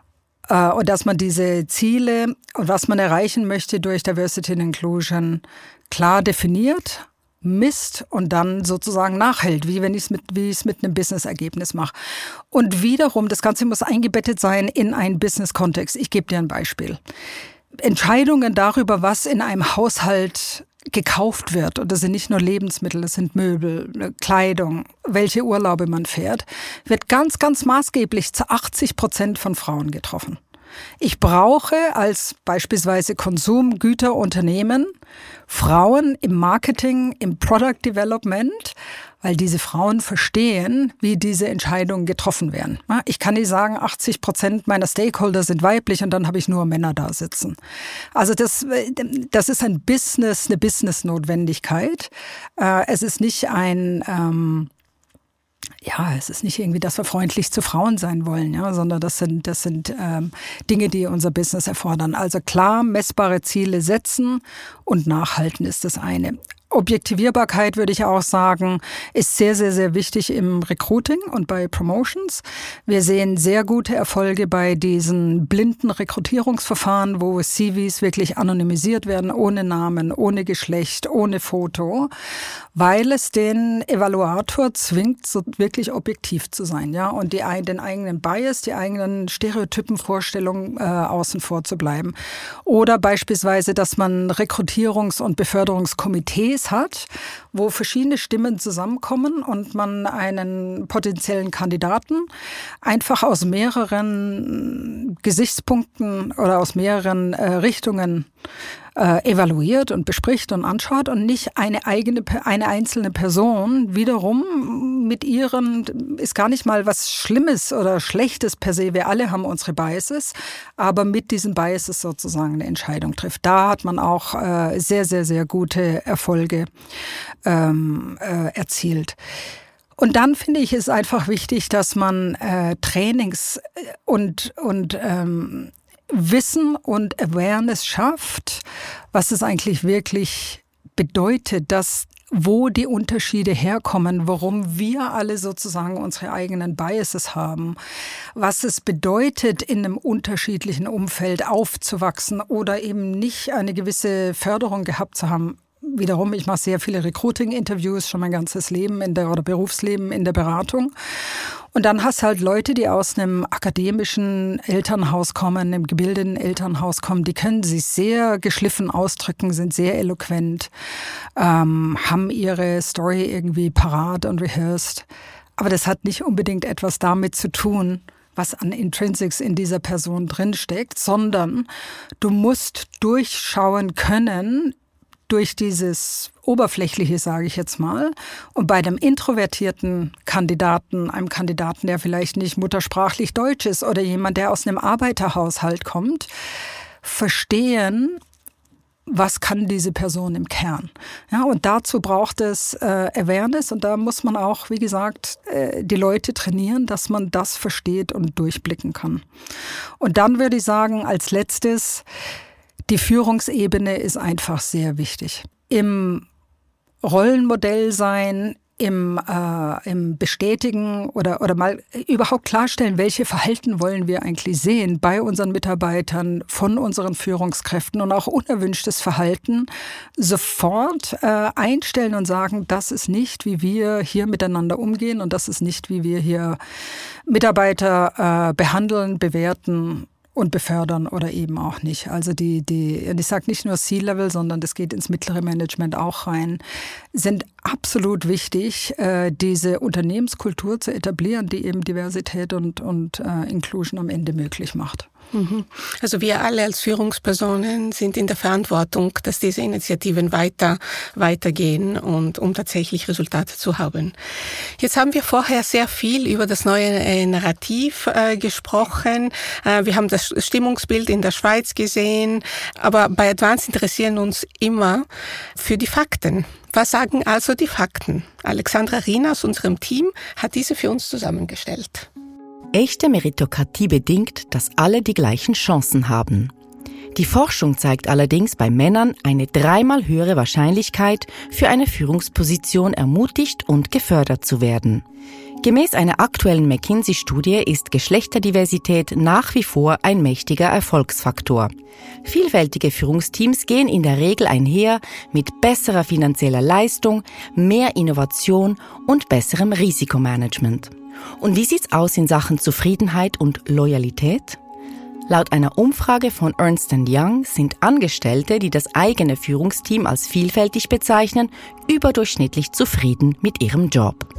Und dass man diese Ziele und was man erreichen möchte durch Diversity and Inclusion klar definiert, misst und dann sozusagen nachhält, wie wenn ich es mit, wie ich es mit einem Business-Ergebnis mache. Und wiederum, das Ganze muss eingebettet sein in einen Business-Kontext. Ich gebe dir ein Beispiel. Entscheidungen darüber, was in einem Haushalt gekauft wird, und das sind nicht nur Lebensmittel, das sind Möbel, Kleidung, welche Urlaube man fährt, wird ganz, ganz maßgeblich zu achtzig Prozent von Frauen getroffen. Ich brauche als beispielsweise Konsumgüterunternehmen Frauen im Marketing, im Product Development, weil diese Frauen verstehen, wie diese Entscheidungen getroffen werden. Ich kann nicht sagen, achtzig Prozent meiner Stakeholder sind weiblich und dann habe ich nur Männer da sitzen. Also das, das ist ein Business, eine Business-Notwendigkeit. Es ist nicht ein... Ähm, Ja, es ist nicht irgendwie, dass wir freundlich zu Frauen sein wollen, ja, sondern das sind, das sind ähm, Dinge, die unser Business erfordern. Also klar messbare Ziele setzen und nachhalten ist das eine. Objektivierbarkeit, würde ich auch sagen, ist sehr, sehr, sehr wichtig im Recruiting und bei Promotions. Wir sehen sehr gute Erfolge bei diesen blinden Rekrutierungsverfahren, wo C Vs wirklich anonymisiert werden, ohne Namen, ohne Geschlecht, ohne Foto, weil es den Evaluator zwingt, so wirklich objektiv zu sein, ja, und die, den eigenen Bias, die eigenen Stereotypenvorstellungen äh, außen vor zu bleiben. Oder beispielsweise, dass man Rekrutierungs- und Beförderungskomitees Case hat, wo verschiedene Stimmen zusammenkommen und man einen potenziellen Kandidaten einfach aus mehreren Gesichtspunkten oder aus mehreren äh, Richtungen äh, evaluiert und bespricht und anschaut und nicht eine eigene, eine einzelne Person wiederum mit ihren, ist gar nicht mal was Schlimmes oder Schlechtes per se. Wir alle haben unsere Biases, aber mit diesen Biases sozusagen eine Entscheidung trifft. Da hat man auch äh, sehr, sehr, sehr gute Erfolge ähm, äh, erzielt. Und dann finde ich es einfach wichtig, dass man äh, Trainings und, und ähm, Wissen und Awareness schafft, was es eigentlich wirklich bedeutet, dass wo die Unterschiede herkommen, warum wir alle sozusagen unsere eigenen Biases haben, was es bedeutet, in einem unterschiedlichen Umfeld aufzuwachsen oder eben nicht eine gewisse Förderung gehabt zu haben. Wiederum, ich mache sehr viele Recruiting-Interviews, schon mein ganzes Leben in der, oder Berufsleben in der Beratung. Und dann hast halt Leute, die aus einem akademischen Elternhaus kommen, einem gebildeten Elternhaus kommen, die können sich sehr geschliffen ausdrücken, sind sehr eloquent, ähm, haben ihre Story irgendwie parat und rehearsed. Aber das hat nicht unbedingt etwas damit zu tun, was an Intrinsics in dieser Person drinsteckt, sondern du musst durchschauen können, durch dieses Oberflächliche, sage ich jetzt mal. Und bei einem introvertierten Kandidaten, einem Kandidaten, der vielleicht nicht muttersprachlich Deutsch ist oder jemand, der aus einem Arbeiterhaushalt kommt, verstehen, was kann diese Person im Kern. Ja, und dazu braucht es äh, Awareness und da muss man auch, wie gesagt, äh, die Leute trainieren, dass man das versteht und durchblicken kann. Und dann würde ich sagen, als letztes, die Führungsebene ist einfach sehr wichtig. Im Rollenmodell sein, im, äh, im Bestätigen oder, oder mal überhaupt klarstellen, welche Verhalten wollen wir eigentlich sehen bei unseren Mitarbeitern, von unseren Führungskräften und auch unerwünschtes Verhalten sofort äh, einstellen und sagen, das ist nicht, wie wir hier miteinander umgehen und das ist nicht, wie wir hier Mitarbeiter äh, behandeln, bewerten und befördern oder eben auch nicht. Also die, die, und ich sage nicht nur C-Level, sondern das geht ins mittlere Management auch rein, sind absolut wichtig, äh, diese Unternehmenskultur zu etablieren, die eben Diversität und, und äh, Inclusion am Ende möglich macht. Also wir alle als Führungspersonen sind in der Verantwortung, dass diese Initiativen weiter weitergehen und um tatsächlich Resultate zu haben. Jetzt haben wir vorher sehr viel über das neue äh, Narrativ äh, gesprochen. Äh, wir haben das Stimmungsbild in der Schweiz gesehen, aber bei Advance interessieren uns immer für die Fakten. Was sagen also die Fakten? Alexandra Riener aus unserem Team hat diese für uns zusammengestellt. Echte Meritokratie bedingt, dass alle die gleichen Chancen haben. Die Forschung zeigt allerdings bei Männern eine dreimal höhere Wahrscheinlichkeit, für eine Führungsposition ermutigt und gefördert zu werden. Gemäß einer aktuellen McKinsey-Studie ist Geschlechterdiversität nach wie vor ein mächtiger Erfolgsfaktor. Vielfältige Führungsteams gehen in der Regel einher mit besserer finanzieller Leistung, mehr Innovation und besserem Risikomanagement. Und wie sieht's aus in Sachen Zufriedenheit und Loyalität? Laut einer Umfrage von Ernst and Young sind Angestellte, die das eigene Führungsteam als vielfältig bezeichnen, überdurchschnittlich zufrieden mit ihrem Job.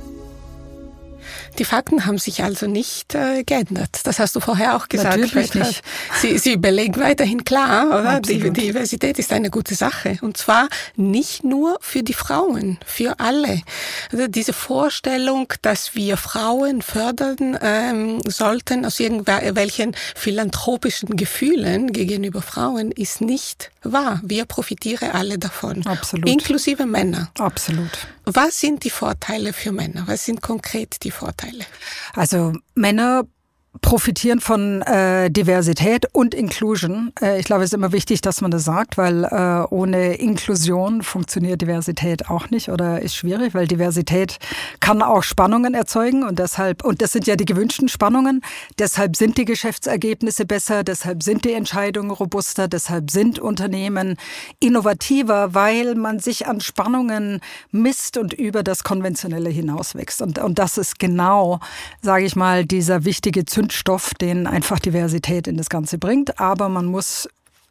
Die Fakten haben sich also nicht äh, geändert. Das hast du vorher auch gesagt. Natürlich nicht. Sie, Sie belegen weiterhin klar, oder? Die, Absolut. die Diversität ist eine gute Sache. Und zwar nicht nur für die Frauen, für alle. Also diese Vorstellung, dass wir Frauen fördern ähm, sollten aus irgendwelchen philanthropischen Gefühlen gegenüber Frauen, ist nicht wahr. Wir profitieren alle davon. Absolut. Inklusive Männer. Absolut. Was sind die Vorteile für Männer? Was sind konkret die Vorteile? Also Männer profitieren von äh, Diversität und Inclusion. Äh, ich glaube, es ist immer wichtig, dass man das sagt, weil äh, ohne Inklusion funktioniert Diversität auch nicht oder ist schwierig, weil Diversität kann auch Spannungen erzeugen und deshalb, und das sind ja die gewünschten Spannungen, deshalb sind die Geschäftsergebnisse besser, deshalb sind die Entscheidungen robuster, deshalb sind Unternehmen innovativer, weil man sich an Spannungen misst und über das Konventionelle hinauswächst. Und, und das ist genau, sage ich mal, dieser wichtige Zündstoff, den einfach Diversität in das Ganze bringt. Aber man muss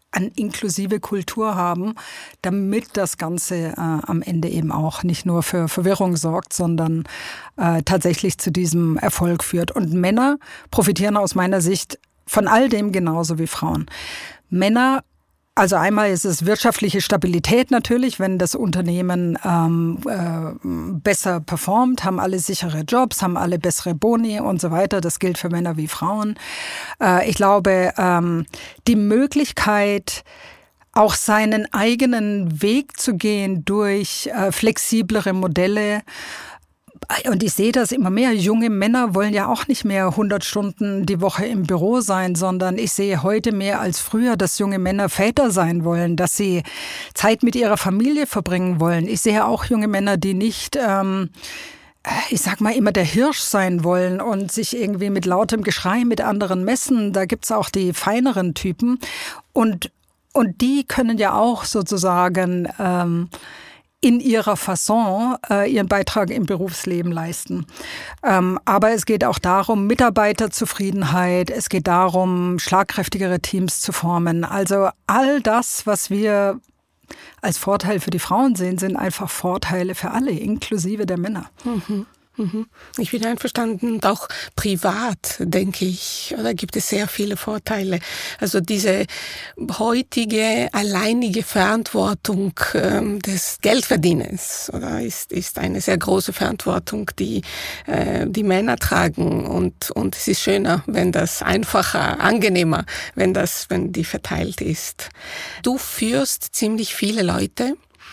eine inklusive Kultur haben, damit das Ganze äh, am Ende eben auch nicht nur für Verwirrung sorgt, sondern äh, tatsächlich zu diesem Erfolg führt. Und Männer profitieren aus meiner Sicht von all dem genauso wie Frauen. Männer, also einmal ist es wirtschaftliche Stabilität natürlich, wenn das Unternehmen ähm, äh, besser performt, haben alle sichere Jobs, haben alle bessere Boni und so weiter. Das gilt für Männer wie Frauen. Äh, ich glaube, ähm, die Möglichkeit, auch seinen eigenen Weg zu gehen durch äh, flexiblere Modelle. Und ich sehe das immer mehr. Junge Männer wollen ja auch nicht mehr hundert Stunden die Woche im Büro sein, sondern ich sehe heute mehr als früher, dass junge Männer Väter sein wollen, dass sie Zeit mit ihrer Familie verbringen wollen. Ich sehe auch junge Männer, die nicht, ähm, ich sag mal, immer der Hirsch sein wollen und sich irgendwie mit lautem Geschrei mit anderen messen. Da gibt's auch die feineren Typen. Und, und die können ja auch sozusagen ähm, in ihrer Fasson äh, ihren Beitrag im Berufsleben leisten. Ähm, aber es geht auch darum, Mitarbeiterzufriedenheit, es geht darum, schlagkräftigere Teams zu formen. Also all das, was wir als Vorteil für die Frauen sehen, sind einfach Vorteile für alle, inklusive der Männer. Mhm. Ich bin einverstanden und auch privat, denke ich, oder gibt es sehr viele Vorteile. Also diese heutige alleinige Verantwortung ähm, des Geldverdienens, oder ist ist eine sehr große Verantwortung, die äh, die Männer tragen, und und es ist schöner, wenn das einfacher, angenehmer, wenn das wenn die verteilt ist. Du führst ziemlich viele Leute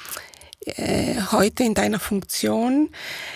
äh, heute in deiner Funktion.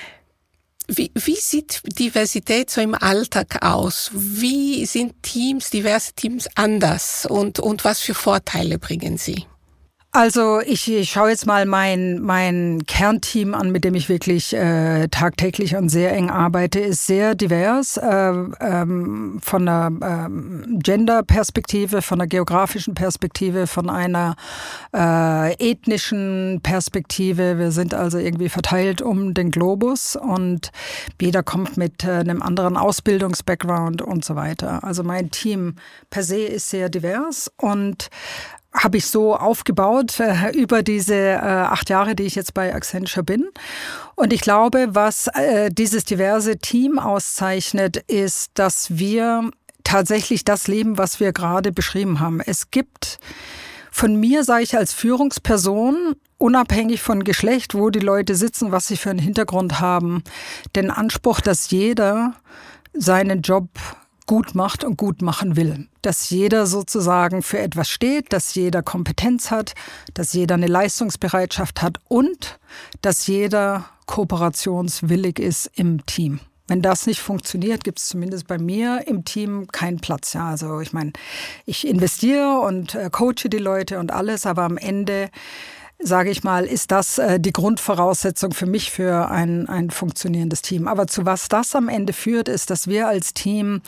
Wie, wie sieht Diversität so im Alltag aus? Wie sind Teams, diverse Teams anders, und, und was für Vorteile bringen sie? Also ich, ich schaue jetzt mal mein mein Kernteam an, mit dem ich wirklich äh, tagtäglich und sehr eng arbeite, ist sehr divers, äh, ähm, von einer ähm, Gender-Perspektive, von einer geografischen Perspektive, von einer äh, ethnischen Perspektive. Wir sind also irgendwie verteilt um den Globus und jeder kommt mit äh, einem anderen Ausbildungs-Background und so weiter. Also mein Team per se ist sehr divers und habe ich so aufgebaut äh, über diese äh, acht Jahre, die ich jetzt bei Accenture bin. Und ich glaube, was äh, dieses diverse Team auszeichnet, ist, dass wir tatsächlich das leben, was wir gerade beschrieben haben. Es gibt von mir, sage ich als Führungsperson, unabhängig von Geschlecht, wo die Leute sitzen, was sie für einen Hintergrund haben, den Anspruch, dass jeder seinen Job gut macht und gut machen will. Dass jeder sozusagen für etwas steht, dass jeder Kompetenz hat, dass jeder eine Leistungsbereitschaft hat und dass jeder kooperationswillig ist im Team. Wenn das nicht funktioniert, gibt es zumindest bei mir im Team keinen Platz. Ja, also ich meine, ich investiere und äh, coache die Leute und alles, aber am Ende, sage ich mal, ist das äh, die Grundvoraussetzung für mich für ein, ein funktionierendes Team. Aber zu was das am Ende führt, ist, dass wir als Team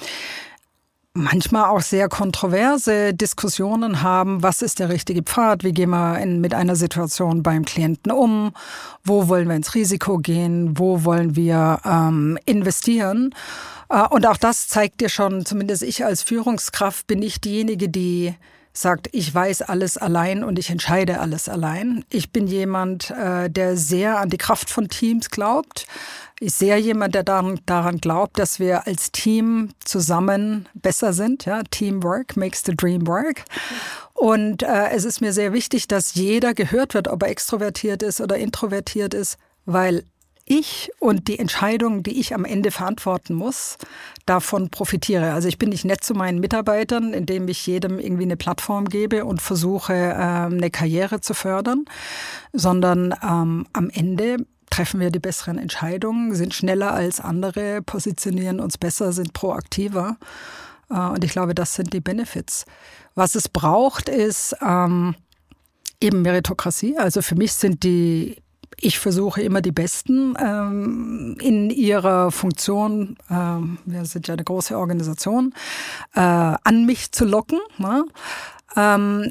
manchmal auch sehr kontroverse Diskussionen haben. Was ist der richtige Pfad? Wie gehen wir in, mit einer Situation beim Klienten um? Wo wollen wir ins Risiko gehen? Wo wollen wir ähm, investieren? Äh, und auch das zeigt dir schon, zumindest ich als Führungskraft bin nicht diejenige, die sagt, ich weiß alles allein und ich entscheide alles allein. Ich bin jemand, äh, der sehr an die Kraft von Teams glaubt. Ich sehe jemand, der daran, daran glaubt, dass wir als Team zusammen besser sind. Ja, Teamwork makes the dream work. Und äh, es ist mir sehr wichtig, dass jeder gehört wird, ob er extrovertiert ist oder introvertiert ist, weil ich und die Entscheidungen, die ich am Ende verantworten muss, davon profitiere. Also ich bin nicht nett zu meinen Mitarbeitern, indem ich jedem irgendwie eine Plattform gebe und versuche, ähm, eine Karriere zu fördern, sondern ähm, am Ende treffen wir die besseren Entscheidungen, sind schneller als andere, positionieren uns besser, sind proaktiver. Äh, und ich glaube, das sind die Benefits. Was es braucht, ist ähm, eben Meritokratie. Also für mich sind die Ich versuche immer die Besten ähm, in ihrer Funktion, ähm, wir sind ja eine große Organisation, äh, an mich zu locken. Ne? Ähm,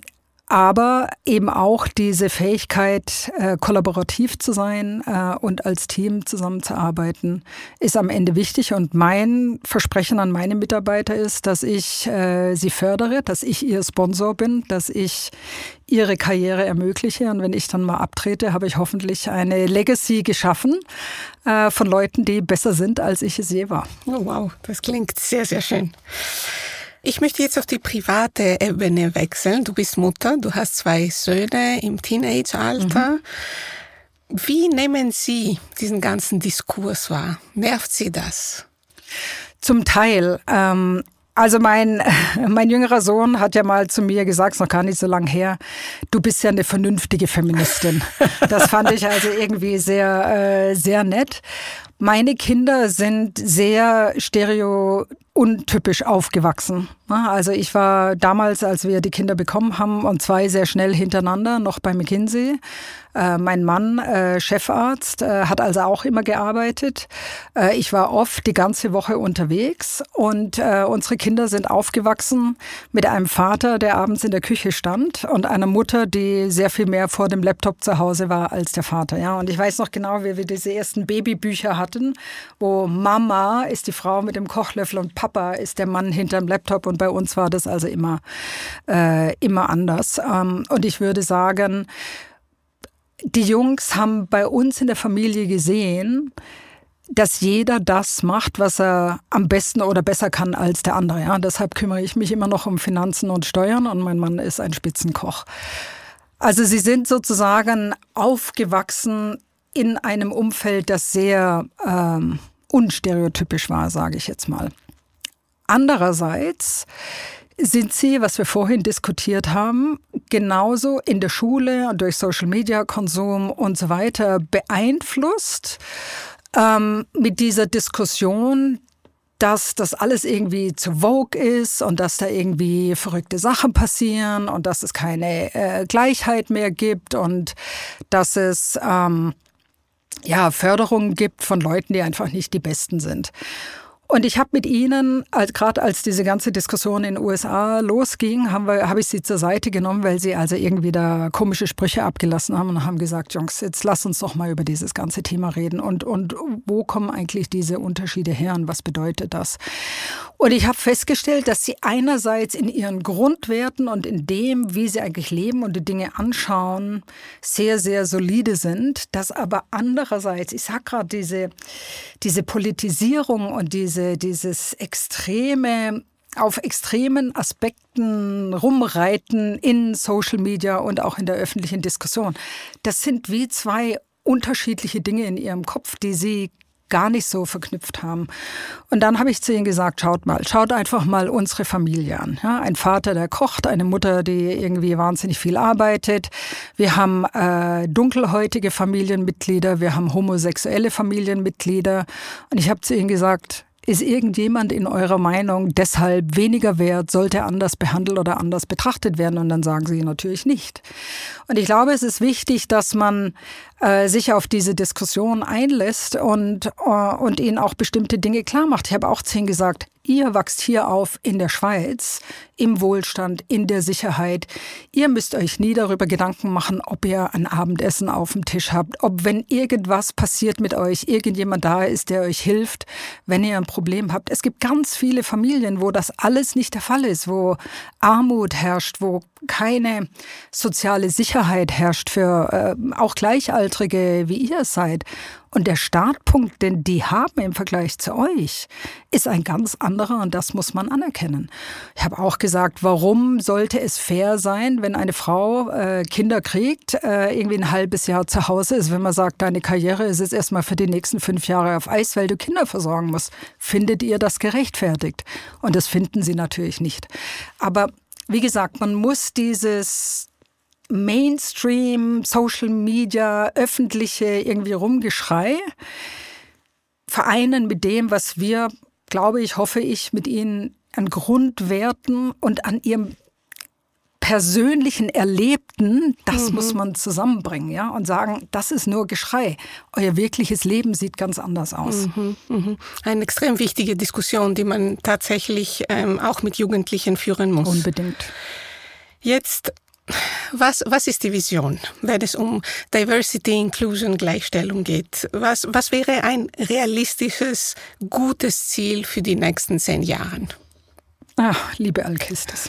Aber eben auch diese Fähigkeit, äh, kollaborativ zu sein äh, und als Team zusammenzuarbeiten, ist am Ende wichtig. Und mein Versprechen an meine Mitarbeiter ist, dass ich äh, sie fördere, dass ich ihr Sponsor bin, dass ich ihre Karriere ermögliche. Und wenn ich dann mal abtrete, habe ich hoffentlich eine Legacy geschaffen äh, von Leuten, die besser sind, als ich es je war. Oh, wow, das klingt sehr, sehr schön. Ich möchte jetzt auf die private Ebene wechseln. Du bist Mutter, du hast zwei Söhne im Teenage-Alter. Mhm. Wie nehmen Sie diesen ganzen Diskurs wahr? Nervt Sie das? Zum Teil. Ähm Also mein, mein jüngerer Sohn hat ja mal zu mir gesagt, ist noch gar nicht so lang her, du bist ja eine vernünftige Feministin. Das fand ich also irgendwie sehr, äh, sehr nett. Meine Kinder sind sehr stereotypisch aufgewachsen. Also ich war damals, als wir die Kinder bekommen haben, und zwei sehr schnell hintereinander, noch bei McKinsey. Äh, mein Mann, äh, Chefarzt, äh, hat also auch immer gearbeitet. Äh, ich war oft die ganze Woche unterwegs und äh, unsere Kinder sind aufgewachsen mit einem Vater, der abends in der Küche stand, und einer Mutter, die sehr viel mehr vor dem Laptop zu Hause war als der Vater. Ja, und ich weiß noch genau, wie wir diese ersten Babybücher hatten, wo Mama ist die Frau mit dem Kochlöffel und Papa ist der Mann hinterm Laptop, und bei uns war das also immer, äh, immer anders. Ähm, und ich würde sagen, die Jungs haben bei uns in der Familie gesehen, dass jeder das macht, was er am besten oder besser kann als der andere. Ja, deshalb kümmere ich mich immer noch um Finanzen und Steuern, und mein Mann ist ein Spitzenkoch. Also sie sind sozusagen aufgewachsen in einem Umfeld, das sehr ähm, unstereotypisch war, sage ich jetzt mal. Andererseits sind sie, was wir vorhin diskutiert haben, genauso in der Schule und durch Social-Media-Konsum und so weiter beeinflusst ähm, mit dieser Diskussion, dass das alles irgendwie zu vogue ist und dass da irgendwie verrückte Sachen passieren und dass es keine äh, Gleichheit mehr gibt und dass es ähm, ja, Förderung gibt von Leuten, die einfach nicht die Besten sind. Und ich habe mit ihnen, als, gerade als diese ganze Diskussion in den U S A losging, haben wir, habe ich sie zur Seite genommen, weil sie also irgendwie da komische Sprüche abgelassen haben und haben gesagt, Jungs, jetzt lass uns doch mal über dieses ganze Thema reden. Und, und wo kommen eigentlich diese Unterschiede her und was bedeutet das? Und ich habe festgestellt, dass sie einerseits in ihren Grundwerten und in dem, wie sie eigentlich leben und die Dinge anschauen, sehr, sehr solide sind. Dass aber andererseits, ich sage gerade, diese, diese Politisierung und diese dieses extreme, auf extremen Aspekten rumreiten in Social Media und auch in der öffentlichen Diskussion. Das sind wie zwei unterschiedliche Dinge in ihrem Kopf, die sie gar nicht so verknüpft haben. Und dann habe ich zu ihnen gesagt, schaut mal, schaut einfach mal unsere Familie an. Ja, ein Vater, der kocht, eine Mutter, die irgendwie wahnsinnig viel arbeitet. Wir haben äh, dunkelhäutige Familienmitglieder, wir haben homosexuelle Familienmitglieder. Und ich habe zu ihnen gesagt, ist irgendjemand in eurer Meinung deshalb weniger wert, sollte anders behandelt oder anders betrachtet werden? Und dann sagen sie natürlich nicht. Und ich glaube, es ist wichtig, dass man äh, sich auf diese Diskussion einlässt und, äh, und ihnen auch bestimmte Dinge klar macht. Ich habe auch zu ihnen gesagt, ihr wachst hier auf in der Schweiz, im Wohlstand, in der Sicherheit. Ihr müsst euch nie darüber Gedanken machen, ob ihr ein Abendessen auf dem Tisch habt, ob, wenn irgendwas passiert mit euch, irgendjemand da ist, der euch hilft, wenn ihr ein Problem habt. Es gibt ganz viele Familien, wo das alles nicht der Fall ist, wo Armut herrscht, wo keine soziale Sicherheit herrscht für äh, auch Gleichaltrige, wie ihr seid. Und der Startpunkt, den die haben im Vergleich zu euch, ist ein ganz anderer, und das muss man anerkennen. Ich habe auch gesagt, warum sollte es fair sein, wenn eine Frau äh, Kinder kriegt, äh, irgendwie ein halbes Jahr zu Hause ist, wenn man sagt, deine Karriere ist jetzt erstmal für die nächsten fünf Jahre auf Eis, weil du Kinder versorgen musst. Findet ihr das gerechtfertigt? Und das finden sie natürlich nicht. Aber wie gesagt, man muss dieses Mainstream, Social Media, öffentliche irgendwie Rumgeschrei vereinen mit dem, was wir, glaube ich, hoffe ich, mit ihnen an Grundwerten und an ihrem persönlichen Erlebten, das mhm. muss man zusammenbringen, ja, und sagen, das ist nur Geschrei. Euer wirkliches Leben sieht ganz anders aus. Mhm, mhm. Eine extrem wichtige Diskussion, die man tatsächlich ähm, auch mit Jugendlichen führen muss. Unbedingt. Jetzt Was, was ist die Vision, wenn es um Diversity, Inclusion, Gleichstellung geht? Was, was wäre ein realistisches, gutes Ziel für die nächsten zehn Jahre? Ach, liebe Alkistis.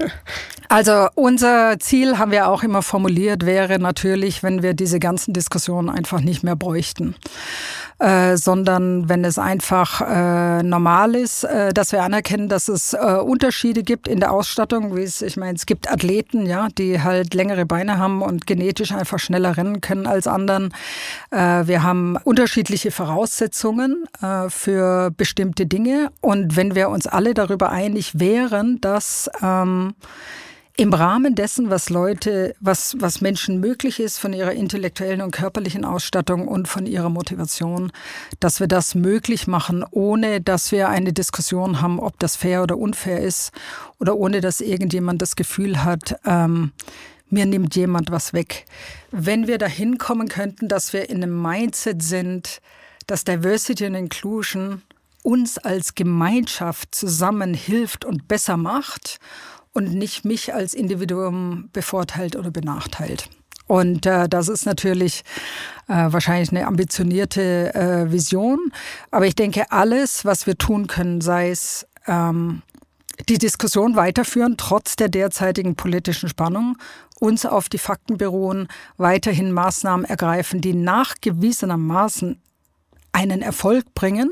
Also unser Ziel, haben wir auch immer formuliert, wäre natürlich, wenn wir diese ganzen Diskussionen einfach nicht mehr bräuchten. Äh, sondern wenn es einfach äh, normal ist, äh, dass wir anerkennen, dass es äh, Unterschiede gibt in der Ausstattung. Wie es, ich meine, es gibt Athleten, ja, die halt längere Beine haben und genetisch einfach schneller rennen können als anderen. Äh, wir haben unterschiedliche Voraussetzungen äh, für bestimmte Dinge. Und wenn wir uns alle darüber einig wären, dass ähm, im Rahmen dessen, was Leute, was, was Menschen möglich ist von ihrer intellektuellen und körperlichen Ausstattung und von ihrer Motivation, dass wir das möglich machen, ohne dass wir eine Diskussion haben, ob das fair oder unfair ist oder ohne dass irgendjemand das Gefühl hat, ähm, mir nimmt jemand was weg. Wenn wir dahin kommen könnten, dass wir in einem Mindset sind, dass Diversity and Inclusion uns als Gemeinschaft zusammen hilft und besser macht und nicht mich als Individuum bevorteilt oder benachteilt. Und äh, das ist natürlich äh, wahrscheinlich eine ambitionierte äh, Vision. Aber ich denke, alles, was wir tun können, sei es ähm, die Diskussion weiterführen, trotz der derzeitigen politischen Spannung, uns auf die Fakten beruhen, weiterhin Maßnahmen ergreifen, die nachgewiesenermaßen einen Erfolg bringen.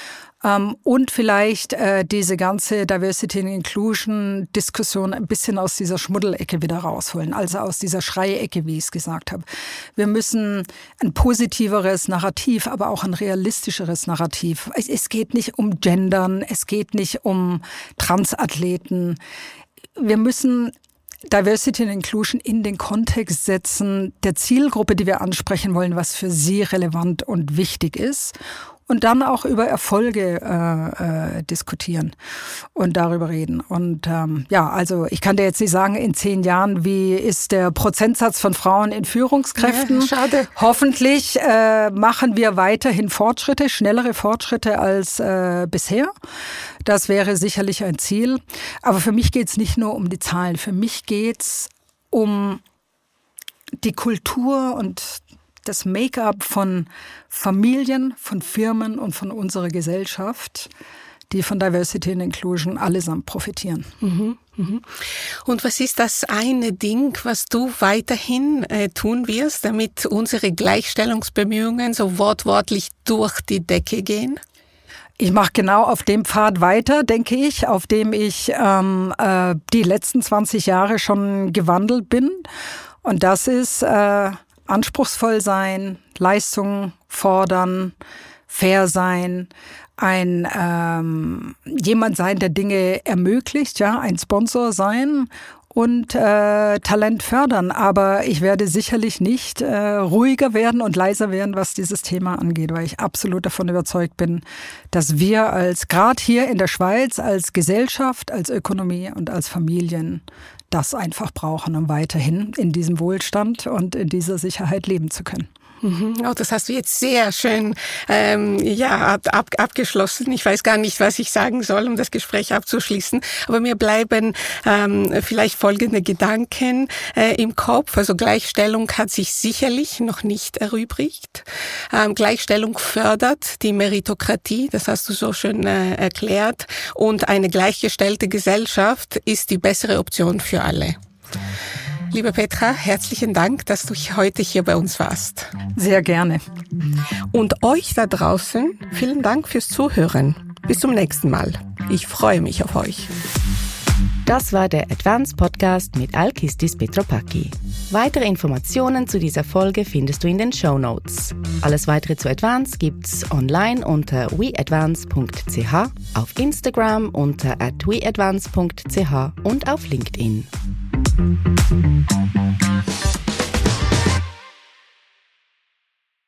Und vielleicht äh, diese ganze Diversity and Inclusion Diskussion ein bisschen aus dieser Schmuddelecke wieder rausholen, also aus dieser Schreiecke, wie ich es gesagt habe. Wir müssen ein positiveres Narrativ, aber auch ein realistischeres Narrativ. Es, es geht nicht um Gendern, es geht nicht um Transathleten. Wir müssen Diversity and Inclusion in den Kontext setzen der Zielgruppe, die wir ansprechen wollen, was für sie relevant und wichtig ist. Und dann auch über Erfolge äh, äh, diskutieren und darüber reden. Und ähm, ja, also ich kann dir jetzt nicht sagen, in zehn Jahren, wie ist der Prozentsatz von Frauen in Führungskräften? Ja, schade. Hoffentlich äh, machen wir weiterhin Fortschritte, schnellere Fortschritte als äh, bisher. Das wäre sicherlich ein Ziel. Aber für mich geht es nicht nur um die Zahlen. Für mich geht es um die Kultur und das Make-up von Familien, von Firmen und von unserer Gesellschaft, die von Diversity and Inclusion allesamt profitieren. Mhm, mhm. Und was ist das eine Ding, was du weiterhin äh, tun wirst, damit unsere Gleichstellungsbemühungen so wortwörtlich durch die Decke gehen? Ich mache genau auf dem Pfad weiter, denke ich, auf dem ich ähm, äh, die letzten zwanzig Jahre schon gewandelt bin. Und das ist äh, anspruchsvoll sein, Leistung fordern, fair sein, ein ähm, jemand sein, der Dinge ermöglicht, ja, ein Sponsor sein und äh, Talent fördern. Aber ich werde sicherlich nicht äh, ruhiger werden und leiser werden, was dieses Thema angeht, weil ich absolut davon überzeugt bin, dass wir als, gerade hier in der Schweiz, als Gesellschaft, als Ökonomie und als Familien das einfach brauchen, um weiterhin in diesem Wohlstand und in dieser Sicherheit leben zu können. Oh, das hast du jetzt sehr schön ähm, ja, ab, ab, abgeschlossen. Ich weiß gar nicht, was ich sagen soll, um das Gespräch abzuschließen. Aber mir bleiben ähm, vielleicht folgende Gedanken äh, im Kopf. Also Gleichstellung hat sich sicherlich noch nicht erübrigt. Ähm, Gleichstellung fördert die Meritokratie, das hast du so schön äh, erklärt. Und eine gleichgestellte Gesellschaft ist die bessere Option für alle. Liebe Petra, herzlichen Dank, dass du heute hier bei uns warst. Sehr gerne. Und euch da draußen, vielen Dank fürs Zuhören. Bis zum nächsten Mal. Ich freue mich auf euch. Das war der Advanced Podcast mit Alkistis Petropaki. Weitere Informationen zu dieser Folge findest du in den Shownotes. Alles weitere zu Advanced gibt's online unter we advance punkt c h, auf Instagram unter at we advance punkt c h und auf LinkedIn. Thank you.